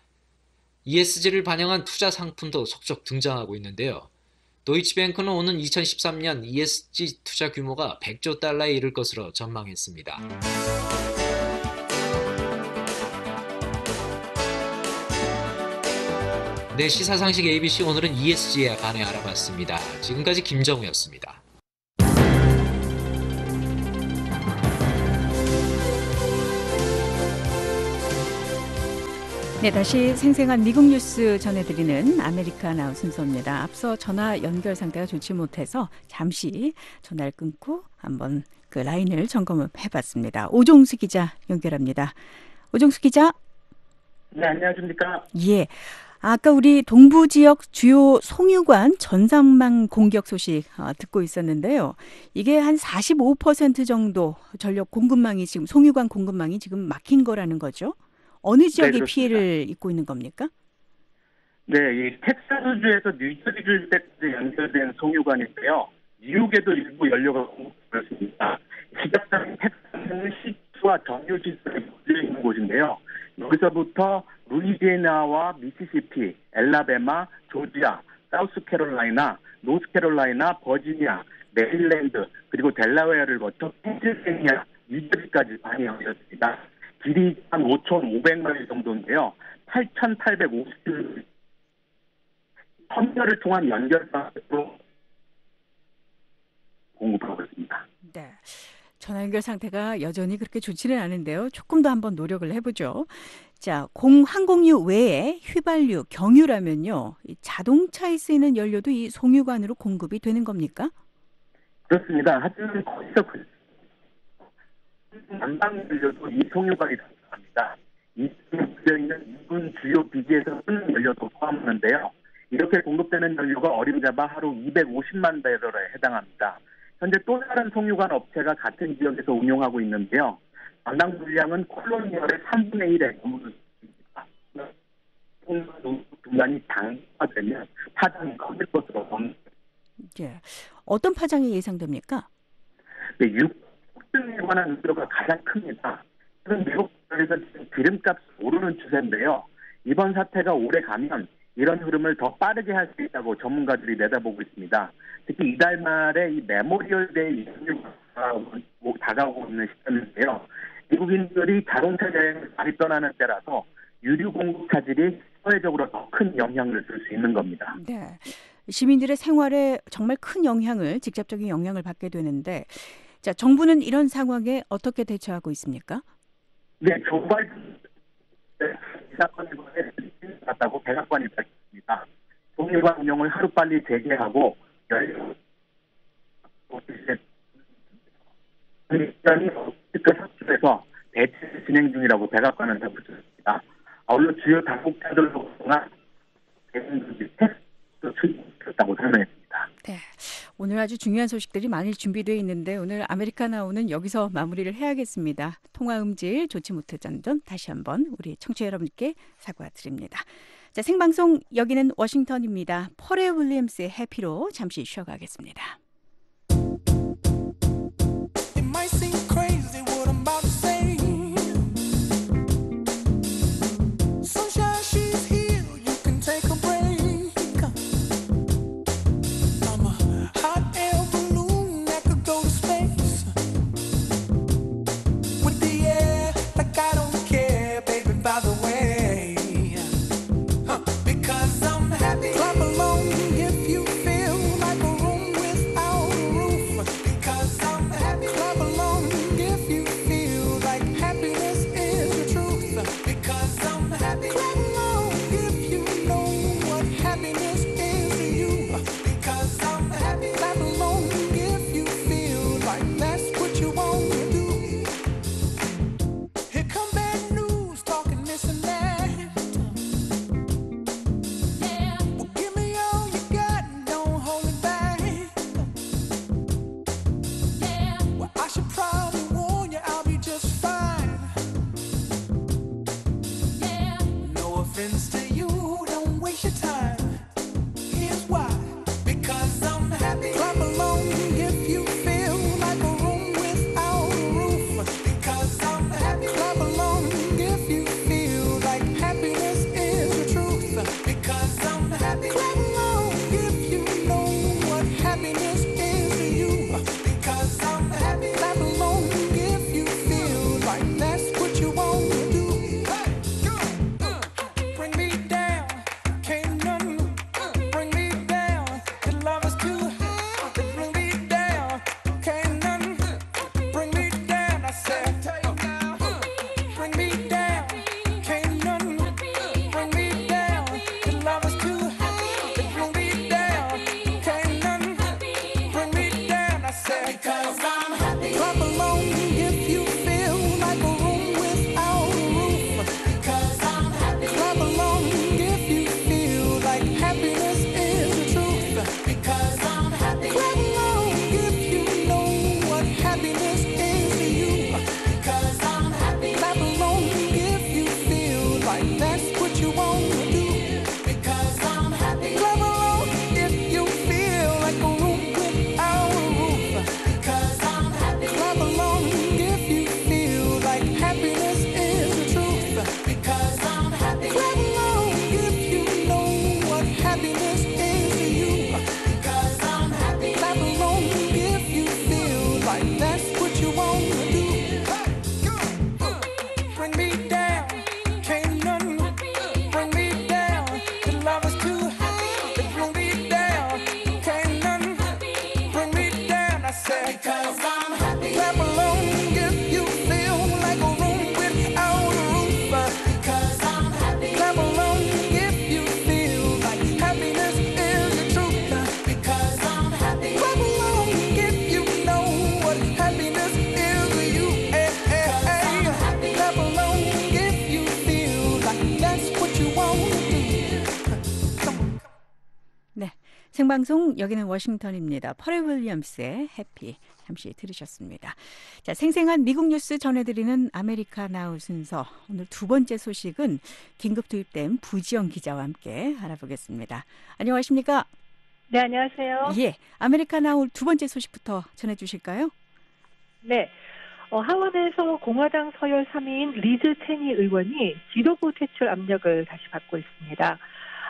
ESG를 반영한 투자 상품도 속속 등장하고 있는데요. 도이치뱅크는 오는 2013년 ESG 투자 규모가 100조 달러에 이를 것으로 전망했습니다. 네, 시사상식 ABC 오늘은 ESG에 관해 알아봤습니다. 지금까지 김정우였습니다. 네, 다시 생생한 미국 뉴스 전해드리는 아메리카 나우 순서입니다. 앞서 전화 연결 상태가 좋지 못해서 잠시 전화를 끊고 한번 그 라인을 점검해봤습니다. 오종수 기자 연결합니다. 오종수 기자. 네, 안녕하십니까. 예. 아까 우리 동부 지역 주요 송유관 전상망 공격 소식 듣고 있었는데요. 이게 한 45% 정도 전력 공급망이 지금 송유관 공급망이 지금 막힌 거라는 거죠. 어느 지역이 그렇습니다. 피해를 입고 있는 겁니까? 네, 이 텍사스주에서 뉴저지주까지 연결된 송유관인데요. 미국에도 일부 연료가 공급됐습니다. 시작점인 텍사스는 시추와 정유 시설이 묻혀 있는 곳인데요. 여기서부터 루이지애나와 미시시피, 엘라베마, 조지아, 사우스캐롤라이나, 노스캐롤라이나, 버지니아, 메릴랜드 그리고 델라웨어를 거쳐 펜실베니아, 뉴저지까지 많이 연결됩니다. 길이 한 5,500마일 정도인데요. 8,850km 터미널을 통한 연결방으로 공급하고 있습니다. 네. 전화 연결 상태가 여전히 그렇게 좋지는 않은데요. 조금 더 한번 노력을 해보죠. 자, 항공유 외에 휘발유, 경유라면요. 이 자동차에 쓰이는 연료도 이 송유관으로 공급이 되는 겁니까? 그렇습니다. 하지만 거기서 난방 연료도 이 송유관이 들어갑니다. 이 들어있는 이군 주요 기지에서 쓰는 연료도 포함하는데요. 이렇게 공급되는 연료가 어림잡아 하루 250만 배럴에 해당합니다. 현재 또 다른 송유관 업체가 같은 지역에서 운용하고 있는데요. 담당 물량은 콜로니얼의 3분의 1에 넘습니다. 분란이 장기화되면 파장이 커질 것으로 봅니다. 예. 어떤 파장이 예상됩니까? 네, 육등에 관한 우려가 가장 큽니다. 미국에서 지금 기름값이 오르는 추세인데요. 이번 사태가 오래 가면 이런 흐름을 더 빠르게 할 수 있다고 전문가들이 내다보고 있습니다. 특히 이달 말에 이 메모리얼 데이 다가오고 있는 시점인데요. 미국인들이 자동차 여행을 많이 떠나는 때라서 유류 공급 차질이 사회적으로 더 큰 영향을 줄 수 있는 겁니다. 네. 시민들의 생활에 정말 큰 영향을, 직접적인 영향을 받게 되는데, 자, 정부는 이런 상황에 어떻게 대처하고 있습니까? 네, 조 바이든 이 사건에 갔다고 백악관이 밝혔습니다. 송유관 운영을 하루빨리 재개하고 연료 시간이 삭제해서 대치 진행 중이라고 백악관은 덧붙였습니다. 아울러 주요 당국자들로 그동안 대응금지 테스트 추진했다고 설명했습니다. 네, 오늘 아주 중요한 소식들이 많이 준비되어 있는데 오늘 아메리카나우는 여기서 마무리를 해야겠습니다. 통화 음질 좋지 못했던 점 다시 한번 우리 청취자 여러분께 사과드립니다. 자, 생방송 여기는 워싱턴입니다. 펄의 윌리엄스의 해피로 잠시 쉬어가겠습니다. Bring me down. like that's what you want to do. Because I'm happy. Clap along if you feel like a room without a roof. Because I'm happy. Clap along if you feel like happiness is the truth. Because I'm happy. Clap along if you know what happiness is to you. Because I'm happy. Clap along if you feel like that's what you want to do. Bring me down, can't none bring me down. The love is too high, bring me down, can't none bring me down. I said, because I'm happy. Clap along if you feel like a room without a roof. Because I'm happy. Clap along if you feel like happiness is the truth. Because I'm happy. Clap along if you know what happiness is to you. Clap along if you feel like that's what you want to do. 네, 생방송 여기는 워싱턴입니다. 퍼렐 윌리엄스의 해피 잠시 들으셨습니다. 자, 생생한 미국 뉴스 전해드리는 아메리카 나우 순서. 오늘 두 번째 소식은 긴급 투입된 부지영 기자와 함께 알아보겠습니다. 안녕하십니까? 네, 안녕하세요. 예, 아메리카 나우 두 번째 소식부터 전해주실까요? 네. 하원에서 공화당 서열 3위인 리즈 체니 의원이 지도부 퇴출 압력을 다시 받고 있습니다.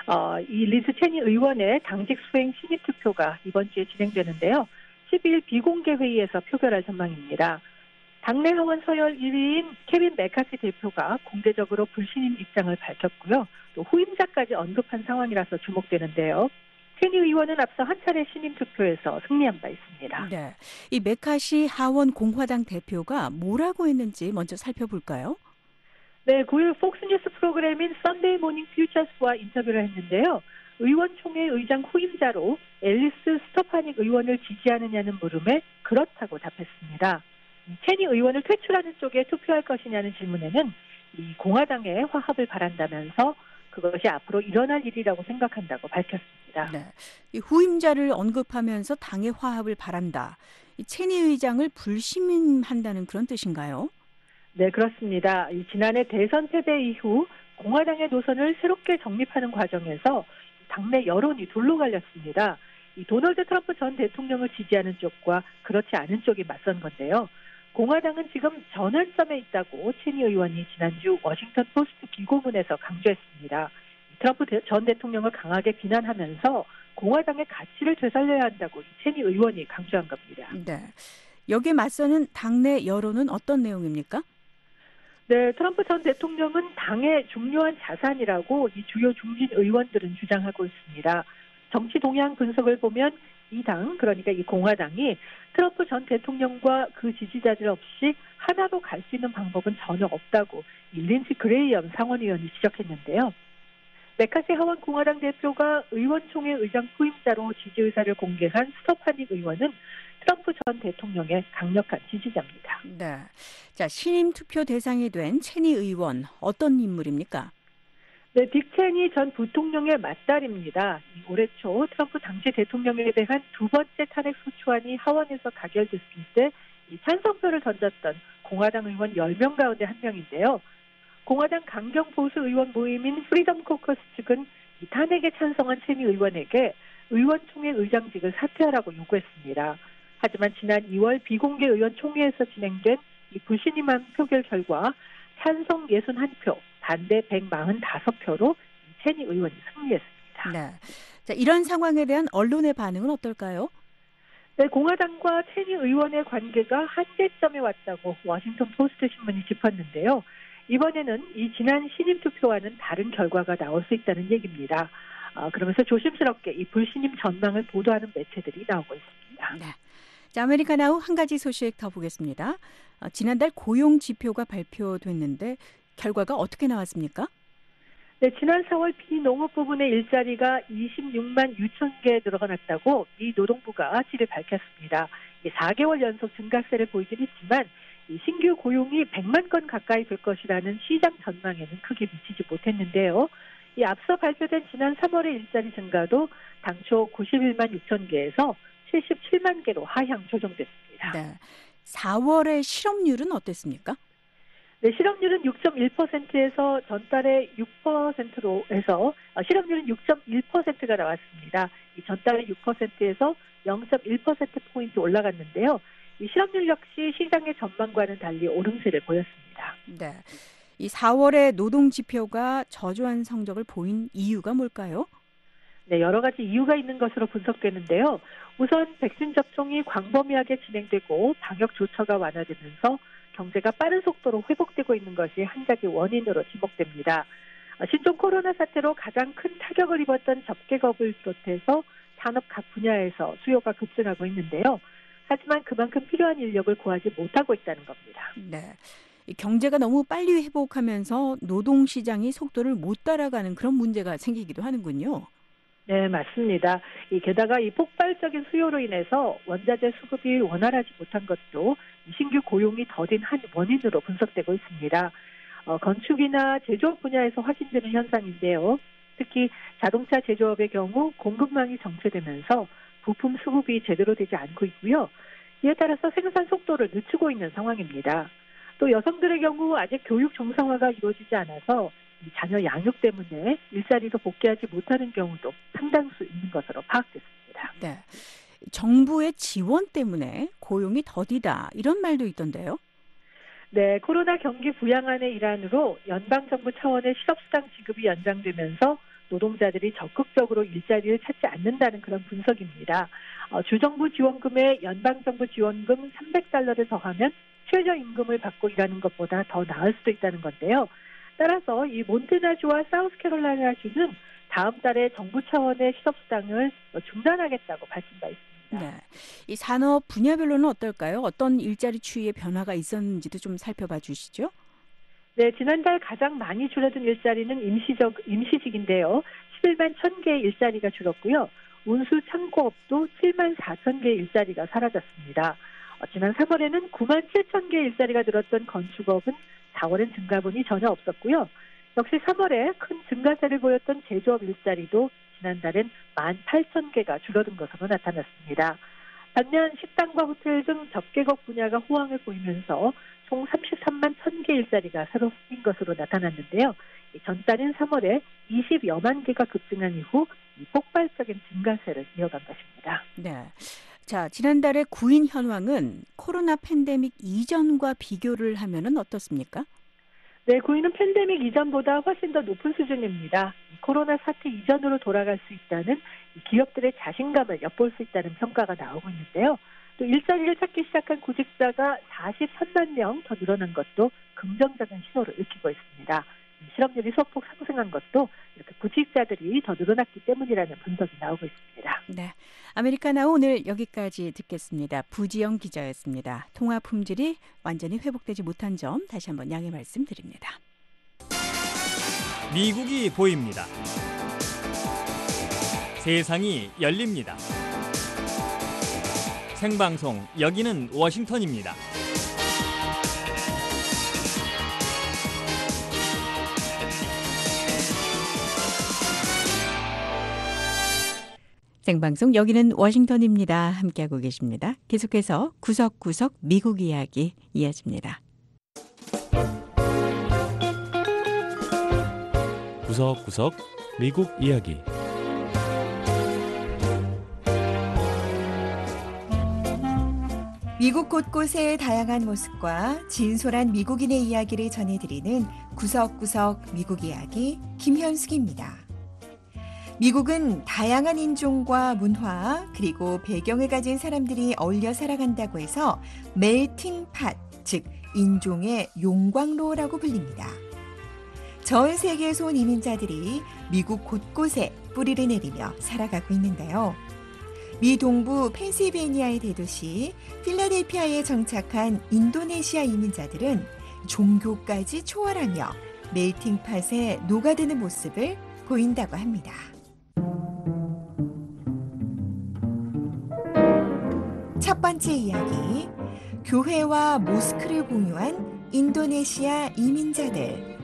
이 리즈 체니 의원의 당직 수행 신입 투표가 이번 주에 진행되는데요. 12일 비공개 회의에서 표결할 전망입니다. 당내 하원 서열 1위인 케빈 메카시 대표가 공개적으로 불신임 입장을 밝혔고요. 또 후임자까지 언급한 상황이라서 주목되는데요. 체니 의원은 앞서 한 차례 신임 투표에서 승리한 바 있습니다. 네, 이 메카시 하원 공화당 대표가 뭐라고 했는지 먼저 살펴볼까요? 네, 9일 폭스뉴스 프로그램인 썬데이 모닝 퓨처스와 인터뷰를 했는데요. 의원총회 의장 후임자로 앨리스 스토파닉 의원을 지지하느냐는 물음에 그렇다고 답했습니다. 체니 의원을 퇴출하는 쪽에 투표할 것이냐는 질문에는 이 공화당의 화합을 바란다면서 그것이 앞으로 일어날 일이라고 생각한다고 밝혔습니다. 네, 이 후임자를 언급하면서 당의 화합을 바란다. 이 체니 의장을 불신임한다는 그런 뜻인가요? 네, 그렇습니다. 지난해 대선 패배 이후 공화당의 노선을 새롭게 정립하는 과정에서 당내 여론이 둘로 갈렸습니다. 이 도널드 트럼프 전 대통령을 지지하는 쪽과 그렇지 않은 쪽이 맞선 건데요. 공화당은 지금 전환점에 있다고 체니 의원이 지난주 워싱턴 포스트 비고문에서 강조했습니다. 트럼프 전 대통령을 강하게 비난하면서 공화당의 가치를 되살려야 한다고 체니 의원이 강조한 겁니다. 네, 여기에 맞서는 당내 여론은 어떤 내용입니까? 네, 트럼프 전 대통령은 당의 중요한 자산이라고 이 주요 중진 의원들은 주장하고 있습니다. 정치 동향 분석을 보면 이 당, 그러니까 이 공화당이 트럼프 전 대통령과 그 지지자들 없이 하나로 갈 수 있는 방법은 전혀 없다고 린치 그레이엄 상원의원이 지적했는데요. 메카시 하원 공화당 대표가 의원총회 의장 후임자로 지지 의사를 공개한 스토파닉 의원은 트럼프 전 대통령의 강력한 지지자입니다. 네, 자, 신임 투표 대상이 된 체니 의원 어떤 인물입니까? 네, 딕 체니 전 부통령의 맏딸입니다. 올해 초 트럼프 당시 대통령에 대한 두 번째 탄핵 소추안이 하원에서 가결됐을 때 이 찬성표를 던졌던 공화당 의원 10명 가운데 한 명인데요. 공화당 강경 보수 의원 모임인 프리덤 코커스 측은 이 탄핵에 찬성한 체니 의원에게 의원총회 의장직을 사퇴하라고 요구했습니다. 하지만 지난 2월 비공개 의원 총회에서 진행된 이 불신임한 표결 결과 찬성 61표, 반대 145표로 체니 의원이 승리했습니다. 네, 자, 이런 상황에 대한 언론의 반응은 어떨까요? 네, 공화당과 체니 의원의 관계가 한계점에 왔다고 워싱턴 포스트 신문이 짚었는데요. 이번에는 이 지난 신임 투표와는 다른 결과가 나올 수 있다는 얘기입니다. 그러면서 조심스럽게 이 불신임 전망을 보도하는 매체들이 나오고 있습니다. 네. 자, 아메리카나우 한 가지 소식 더 보겠습니다. 지난달 고용 지표가 발표됐는데 결과가 어떻게 나왔습니까? 네, 지난 4월 비농업 부분의 일자리가 26만 6천 개 늘어났다고 미 노동부가 7일 밝혔습니다. 4개월 연속 증가세를 보이긴 했지만 이 신규 고용이 100만 건 가까이 될 것이라는 시장 전망에는 크게 미치지 못했는데요. 이 앞서 발표된 지난 3월의 일자리 증가도 당초 91만 6천 개에서 77만 개로 하향 조정됐습니다. 네. 4월의 실업률은 어땠습니까? 네, 실업률은 6.1%에서 전달에 6%로 해서 실업률은 6.1%가 나왔습니다. 이 전달에 6%에서 0.1%포인트 올라갔는데요. 이 실업률 역시 시장의 전망과는 달리 오름세를 보였습니다. 네. 이 4월의 노동 지표가 저조한 성적을 보인 이유가 뭘까요? 네, 여러 가지 이유가 있는 것으로 분석되는데요. 우선 백신 접종이 광범위하게 진행되고 방역 조처가 완화되면서 경제가 빠른 속도로 회복되고 있는 것이 한 가지 원인으로 지목됩니다. 신종 코로나 사태로 가장 큰 타격을 입었던 접객업을 비롯해서 산업 각 분야에서 수요가 급증하고 있는데요. 하지만 그만큼 필요한 인력을 구하지 못하고 있다는 겁니다. 네. 이 경제가 너무 빨리 회복하면서 노동시장이 속도를 못 따라가는 그런 문제가 생기기도 하는군요. 네, 맞습니다. 게다가 이 폭발적인 수요로 인해서 원자재 수급이 원활하지 못한 것도 신규 고용이 더딘 한 원인으로 분석되고 있습니다. 건축이나 제조업 분야에서 확인되는 현상인데요. 특히 자동차 제조업의 경우 공급망이 정체되면서 부품 수급이 제대로 되지 않고 있고요. 이에 따라서 생산 속도를 늦추고 있는 상황입니다. 또 여성들의 경우 아직 교육 정상화가 이루어지지 않아서 자녀 양육 때문에 일자리로 복귀하지 못하는 경우도 상당수 있는 것으로 파악됐습니다. 네. 정부의 지원 때문에 고용이 더디다 이런 말도 있던데요. 네, 코로나 경기 부양안의 일환으로 연방정부 차원의 실업수당 지급이 연장되면서 노동자들이 적극적으로 일자리를 찾지 않는다는 그런 분석입니다. 주정부 지원금에 연방정부 지원금 $300를 더하면 최저임금을 받고 일하는 것보다 더 나을 수도 있다는 건데요. 따라서 이 몬태나주와 사우스캐롤라이나주는 다음 달에 정부 차원의 실업수당을 중단하겠다고 밝힌 바 있습니다. 네, 이 산업 분야별로는 어떨까요? 어떤 일자리 추이의 변화가 있었는지도 좀 살펴봐 주시죠. 네, 지난달 가장 많이 줄어든 일자리는 임시직인데요. 11만 1,000개의 일자리가 줄었고요. 운수 창고업도 7만 4천 개의 일자리가 사라졌습니다. 지난 3월에는 9만 7천 개의 일자리가 늘었던 건축업은 4월엔 증가분이 전혀 없었고요. 역시 3월에 큰 증가세를 보였던 제조업 일자리도 지난달엔 18,000개가 줄어든 것으로 나타났습니다. 반면 식당과 호텔 등 접객업 분야가 호황을 보이면서 총 33만 1,000개 일자리가 새로 생긴 것으로 나타났는데요. 전달인 3월에 20여만 개가 급증한 이후 폭발적인 증가세를 이어간 것입니다. 네. 자, 지난달의 구인 현황은 코로나 팬데믹 이전과 비교를 하면은 어떻습니까? 네, 구인은 팬데믹 이전보다 훨씬 더 높은 수준입니다. 코로나 사태 이전으로 돌아갈 수 있다는 기업들의 자신감을 엿볼 수 있다는 평가가 나오고 있는데요. 또 일자리를 찾기 시작한 구직자가 43만 명 더 늘어난 것도 긍정적인 신호를 일으키고 있습니다. 실업률이 소폭 상승한 것도 이렇게 구직자들이 더 늘어났기 때문이라는 분석이 나오고 있습니다. 네, 아메리카나우 오늘 여기까지 듣겠습니다. 부지영 기자였습니다. 통화 품질이 완전히 회복되지 못한 점 다시 한번 양해 말씀드립니다. 미국이 보입니다. 세상이 열립니다. 생방송 여기는 워싱턴입니다. 생방송 여기는 워싱턴입니다. 함께하고 계십니다. 계속해서 구석구석 미국 이야기 이어집니다. 구석구석 미국 이야기. 미국 곳곳의 다양한 모습과 진솔한 미국인의 이야기를 전해드리는 구석구석 미국 이야기 김현숙입니다. 미국은 다양한 인종과 문화 그리고 배경을 가진 사람들이 어울려 살아간다고 해서 멜팅 팟, 즉 인종의 용광로라고 불립니다. 전 세계에서 온 이민자들이 미국 곳곳에 뿌리를 내리며 살아가고 있는데요. 미 동부 펜실베이니아의 대도시 필라델피아에 정착한 인도네시아 이민자들은 종교까지 초월하며 멜팅 팟에 녹아드는 모습을 보인다고 합니다. 첫 번째 이야기, 교회와 모스크를 공유한 인도네시아 이민자들.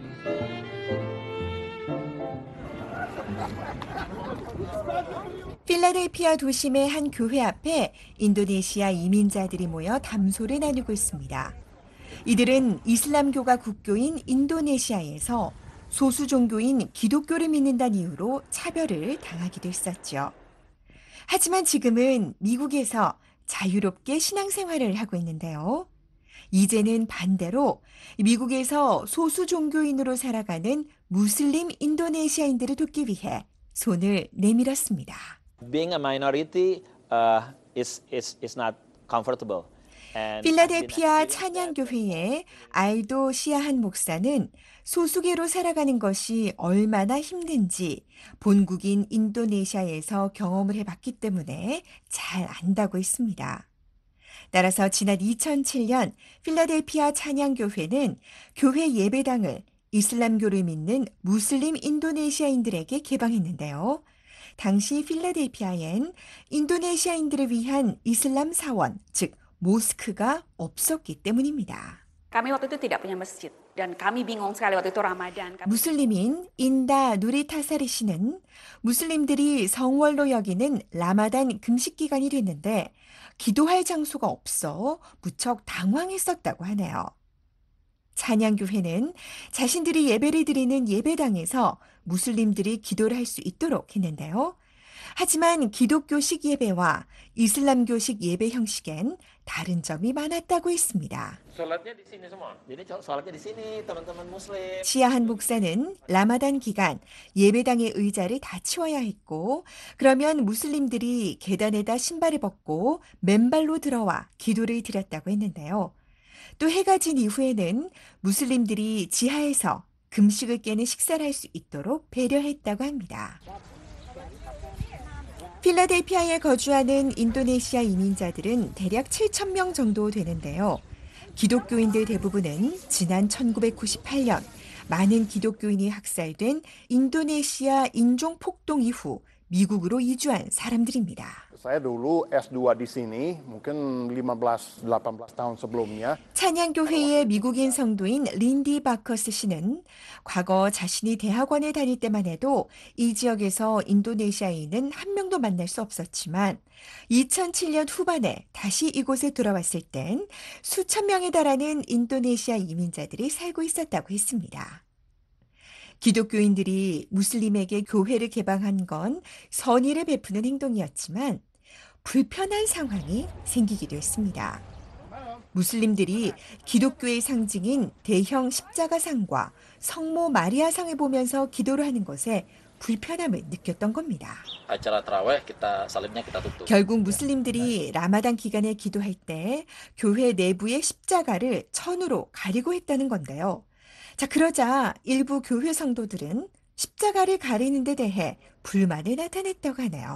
필라델피아 도심의 한 교회 앞에 인도네시아 이민자들이 모여 담소를 나누고 있습니다. 이들은 이슬람교가 국교인 인도네시아에서 소수 종교인 기독교를 믿는다는 이유로 차별을 당하기도 했었죠. 하지만 지금은 미국에서 자유롭게 신앙생활을 하고 있는데요. 이제는 반대로 미국에서 소수 종교인으로 살아가는 무슬림 인도네시아인들을 돕기 위해 손을 내밀었습니다. Being a minority is not comfortable. 필라델피아 찬양교회의 알도 시아한 목사는 소수계로 살아가는 것이 얼마나 힘든지 본국인 인도네시아에서 경험을 해봤기 때문에 잘 안다고 했습니다. 따라서 지난 2007년 필라델피아 찬양교회는 교회 예배당을 이슬람교를 믿는 무슬림 인도네시아인들에게 개방했는데요. 당시 필라델피아엔 인도네시아인들을 위한 이슬람 사원, 즉 모스크가 없었기 때문입니다. 무슬림인 인다 누리타사리 씨는 무슬림들이 성월로 여기는 라마단 금식 기간이 됐는데 기도할 장소가 없어 무척 당황했었다고 하네요. 찬양교회는 자신들이 예배를 드리는 예배당에서 무슬림들이 기도를 할 수 있도록 했는데요. 하지만 기독교식 예배와 이슬람교식 예배 형식엔 다른 점이 많았다고 했습니다. 시아한 목사는 라마단 기간 예배당의 의자를 다 치워야 했고, 그러면 무슬림들이 계단에다 신발을 벗고 맨발로 들어와 기도를 드렸다고 했는데요. 또 해가 진 이후에는 무슬림들이 지하에서 금식을 깨는 식사를 할 수 있도록 배려했다고 합니다. 필라델피아에 거주하는 인도네시아 이민자들은 대략 7,000명 정도 되는데요. 기독교인들 대부분은 지난 1998년 많은 기독교인이 학살된 인도네시아 인종 폭동 이후 미국으로 이주한 사람들입니다. Saya dulu S2 di sini, mungkin 18 tahun sebelumnya. 찬양교회의 미국인 성도인 린디 바커스 씨는 과거 자신이 대학원에 다닐 때만 해도 이 지역에서 인도네시아인은 한 명도 만날 수 없었지만 2007년 후반에 다시 이곳에 돌아왔을 땐 수천 명에 달하는 인도네시아 이민자들이 살고 있었다고 했습니다. 기독교인들이 무슬림에게 교회를 개방한 건 선의를 베푸는 행동이었지만 불편한 상황이 생기기도 했습니다. 무슬림들이 기독교의 상징인 대형 십자가상과 성모 마리아상을 보면서 기도를 하는 것에 불편함을 느꼈던 겁니다. 결국 무슬림들이 라마단 기간에 기도할 때 교회 내부의 십자가를 천으로 가리고 했다는 건데요. 자, 그러자 일부 교회 성도들은 십자가를 가리는 데 대해 불만을 나타냈다고 하네요.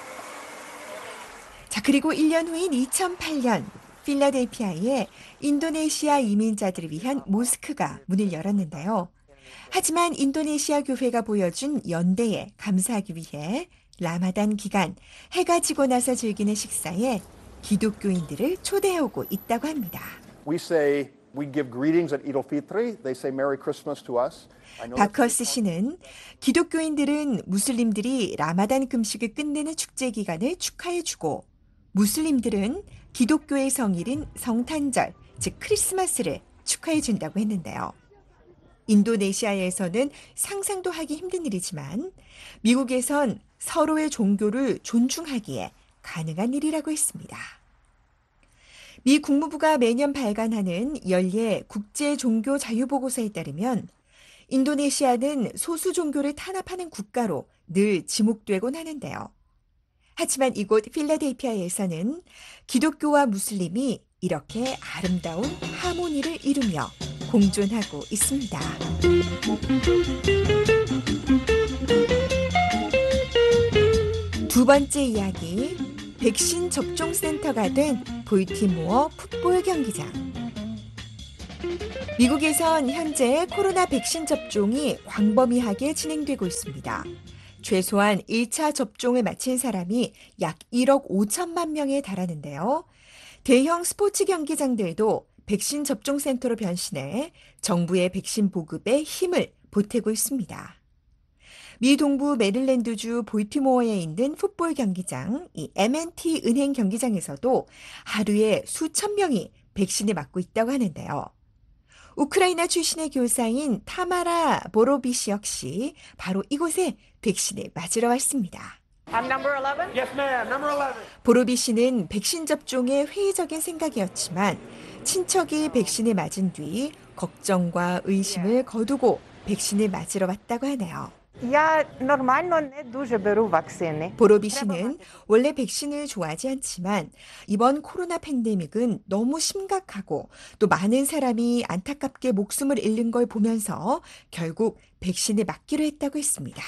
자, 그리고 1년 후인 2008년 필라델피아에 인도네시아 이민자들을 위한 모스크가 문을 열었는데요. 하지만 인도네시아 교회가 보여준 연대에 감사하기 위해 라마단 기간 해가 지고 나서 즐기는 식사에 기독교인들을 초대하고 있다고 합니다. We give greetings at Eid al-Fitr. They say Merry Christmas to us. 바커스 씨는 기독교인들은 무슬림들이 라마단 금식을 끝내는 축제 기간을 축하해주고 무슬림들은 기독교의 성일인 성탄절, 즉 크리스마스를 축하해준다고 했는데요. 인도네시아에서는 상상도 하기 힘든 일이지만 미국에선 서로의 종교를 존중하기에 가능한 일이라고 했습니다. 미 국무부가 매년 발간하는 연례 국제 종교 자유 보고서에 따르면 인도네시아는 소수 종교를 탄압하는 국가로 늘 지목되곤 하는데요. 하지만 이곳 필라델피아에서는 기독교와 무슬림이 이렇게 아름다운 하모니를 이루며 공존하고 있습니다. 두 번째 이야기, 백신 접종 센터가 된 볼티모어 풋볼 경기장. 미국에선 현재 코로나 백신 접종이 광범위하게 진행되고 있습니다. 최소한 1차 접종을 마친 사람이 약 1억 5천만 명에 달하는데요. 대형 스포츠 경기장들도 백신 접종 센터로 변신해 정부의 백신 보급에 힘을 보태고 있습니다. 미 동부 메릴랜드주 볼티모어에 있는 풋볼 경기장, 이 M&T 은행 경기장에서도 하루에 수천 명이 백신을 맞고 있다고 하는데요. 우크라이나 출신의 교사인 타마라 보로비시 역시 바로 이곳에 백신을 맞으러 왔습니다. I'm number 11? Yes, ma'am. Number 11. 보로비 씨는 백신 접종에 회의적인 생각이었지만 친척이 백신을 맞은 뒤 걱정과 의심을 거두고 백신을 맞으러 왔다고 하네요. Я нормально не дуже беру вакцини. 보로비 씨는 원래 백신을 좋아하지 않지만 이번 코로나 팬데믹은 너무 심각하고 또 많은 사람이 안타깝게 목숨을 잃는 걸 보면서 결국 백신을 맞기로 했다고 했습니다.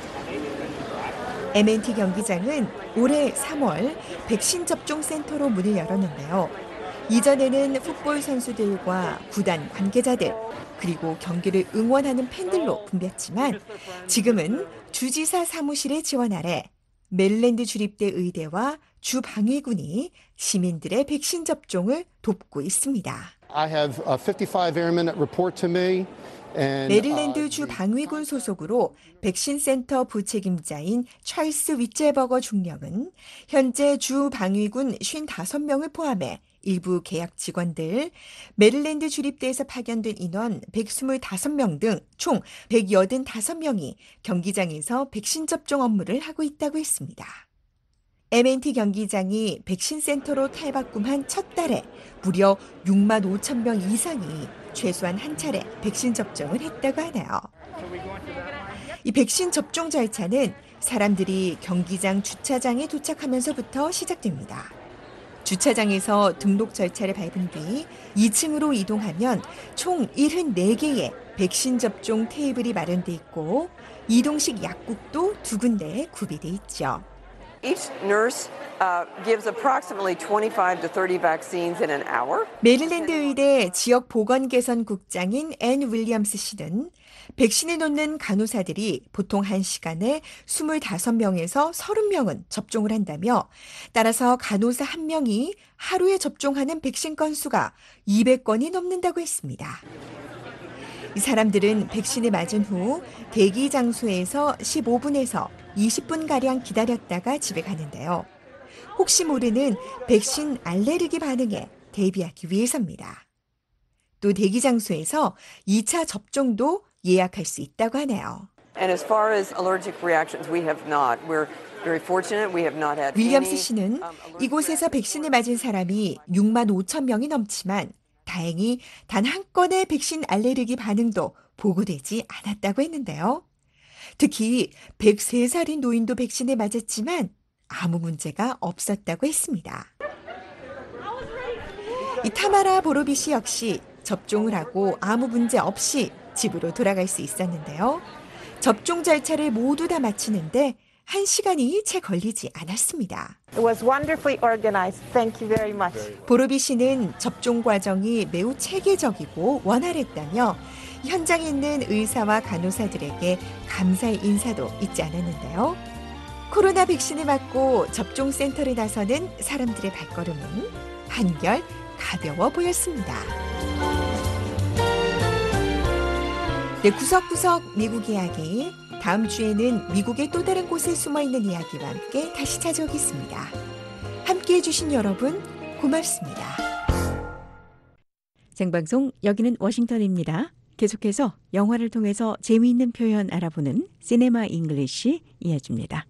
M&T 경기장은 올해 3월 백신 접종 센터로 문을 열었는데요. 이전에는 풋볼 선수들과 구단 관계자들 그리고 경기를 응원하는 팬들로 붐볐지만 지금은 주지사 사무실의 지원 아래 메릴랜드 주립대 의대와 주방위군이 시민들의 백신 접종을 돕고 있습니다. I have 55 airmen that report to me. 메릴랜드 주 방위군 소속으로 백신센터 부책임자인 찰스 위체버거 중령은 현재 주 방위군 55명을 포함해 일부 계약 직원들, 메릴랜드 주립대에서 파견된 인원 125명 등 총 185명이 경기장에서 백신 접종 업무를 하고 있다고 했습니다. M&T 경기장이 백신센터로 탈바꿈한 첫 달에 무려 6만 5천 명 이상이 최소한 한 차례 백신 접종을 했다고 하네요. 이 백신 접종 절차는 사람들이 경기장 주차장에 도착하면서부터 시작됩니다. 주차장에서 등록 절차를 밟은 뒤 2층으로 이동하면 총 74개의 백신 접종 테이블이 마련돼 있고 이동식 약국도 2군데에 구비돼 있죠. Each nurse gives approximately 25 to 30 vaccines in an hour. 메릴랜드 의대 지역 보건개선국장인 앤 윌리엄스 씨는 백신을 놓는 간호사들이 보통 1시간에 25명에서 30명은 접종을 한다며 따라서 간호사 1명이 하루에 접종하는 백신 건수가 200건이 넘는다고 했습니다. 이 사람들은 백신을 맞은 후 대기 장소에서 15분에서 20분가량 기다렸다가 집에 가는데요. 혹시 모르는 백신 알레르기 반응에 대비하기 위해서입니다. 또 대기 장소에서 2차 접종도 예약할 수 있다고 하네요. And as far as allergic reactions, we have not. We're very fortunate. We have not had 윌리엄스 씨는 이곳에서 백신을 맞은 사람이 6만 5천 명이 넘지만 다행히 단 한 건의 백신 알레르기 반응도 보고되지 않았다고 했는데요. 특히 103살인 노인도 백신을 맞았지만 아무 문제가 없었다고 했습니다. 이 타마라 보로비시 역시 접종을 하고 아무 문제 없이 집으로 돌아갈 수 있었는데요. 접종 절차를 모두 다 마치는데 1시간이 채 걸리지 않았습니다. It was wonderfully organized. Thank you very much. 보로비 씨는 접종 과정이 매우 체계적이고 원활했다며 현장에 있는 의사와 간호사들에게 감사의 인사도 잊지 않았는데요. 코로나 백신을 맞고 접종센터를 나서는 사람들의 발걸음은 한결 가벼워 보였습니다. 네, 구석구석 미국 이야기. 다음 주에는 미국의 또 다른 곳에 숨어있는 이야기와 함께 다시 찾아오겠습니다. 함께해 주신 여러분 고맙습니다. 생방송 여기는 워싱턴입니다. 계속해서 영화를 통해서 재미있는 표현 알아보는 시네마 잉글리시 이어집니다.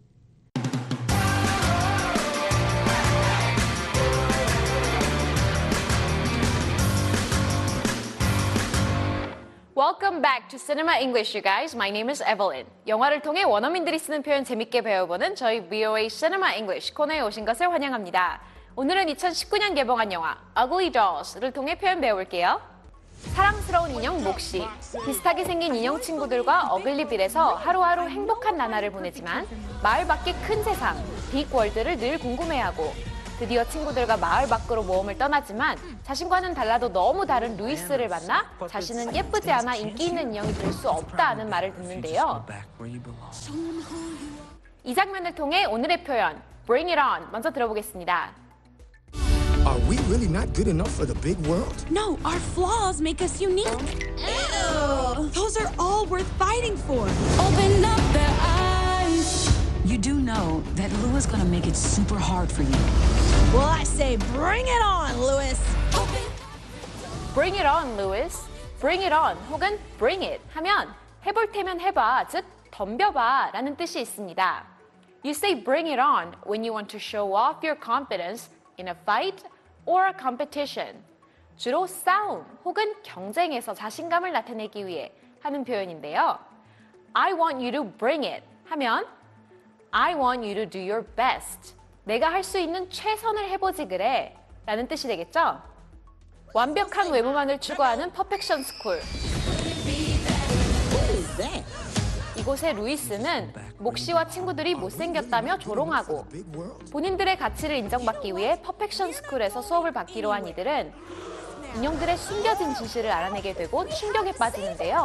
Welcome back to Cinema English, you guys. My name is Evelyn. 영화를 통해 원어민들이 쓰는 표현 재밌게 배워보는 저희 VOA Cinema English 코너에 오신 것을 환영합니다. 오늘은 2019년 개봉한 영화 Ugly Dolls를 통해 표현 배워볼게요. 사랑스러운 인형 몫이 비슷하게 생긴 인형 친구들과 어글리빌에서 하루하루 행복한 나날을 보내지만 마을 밖의 큰 세상, 빅월드를 늘 궁금해하고 드디어 친구들과 마을 밖으로 모험을 떠나지만 자신과는 달라도 너무 다른 루이스를 만나 자신은 예쁘지 않아 인기 있는 인형이 될 수 없다는 말을 듣는데요. 이 장면을 통해 오늘의 표현 Bring it on 먼저 들어보겠습니다. Are we really not good enough for the big world? No, our flaws make us unique. Ew! Those are all worth fighting for. Open up their eyes. You do know that Lou is gonna make it super hard for you. Well, I say bring it on, Louis. Bring it on, Louis. bring it on 혹은 bring it 하면 해볼 테면 해봐, 즉 덤벼봐 라는 뜻이 있습니다. You say bring it on when you want to show off your confidence in a fight or a competition. 주로 싸움 혹은 경쟁에서 자신감을 나타내기 위해 하는 표현인데요. I want you to bring it 하면 I want you to do your best. 내가 할 수 있는 최선을 해보지 그래 라는 뜻이 되겠죠? 완벽한 외모만을 추구하는 퍼펙션 스쿨. 이곳의 루이스는 목 씨와 친구들이 못생겼다며 조롱하고 본인들의 가치를 인정받기 위해 퍼펙션 스쿨에서 수업을 받기로 한 이들은 인형들의 숨겨진 진실을 알아내게 되고 충격에 빠지는데요.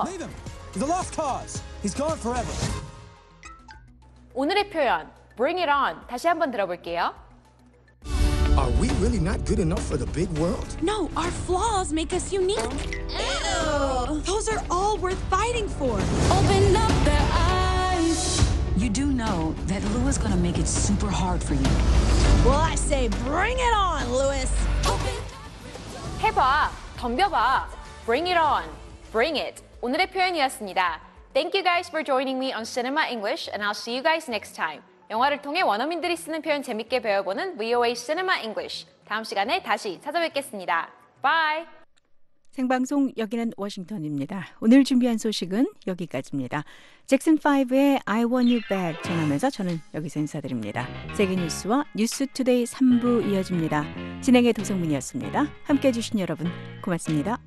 오늘의 표현 Bring it on 다시 한번 들어볼게요. Are we really not good enough for the big world? No, our flaws make us unique. Ew. Those are all worth fighting for. Open up their eyes. You do know that Lou is going to make it super hard for you. Well, I say bring it on, Louis. 해봐, 덤벼봐. Bring it on, bring it. 오늘의 표현이었습니다. Thank you guys for joining me on Cinema English and I'll see you guys next time. 영화를 통해 원어민들이 쓰는 표현 재밌게 배워보는 VOA Cinema English. 다음 시간에 다시 찾아뵙겠습니다. Bye! 생방송 여기는 워싱턴입니다. 오늘 준비한 소식은 여기까지입니다. 잭슨5의 I Want You Back 전하면서 저는 여기서 인사드립니다. 세계뉴스와 뉴스투데이 3부 이어집니다. 진행의 도성문이었습니다. 함께해 주신 여러분 고맙습니다.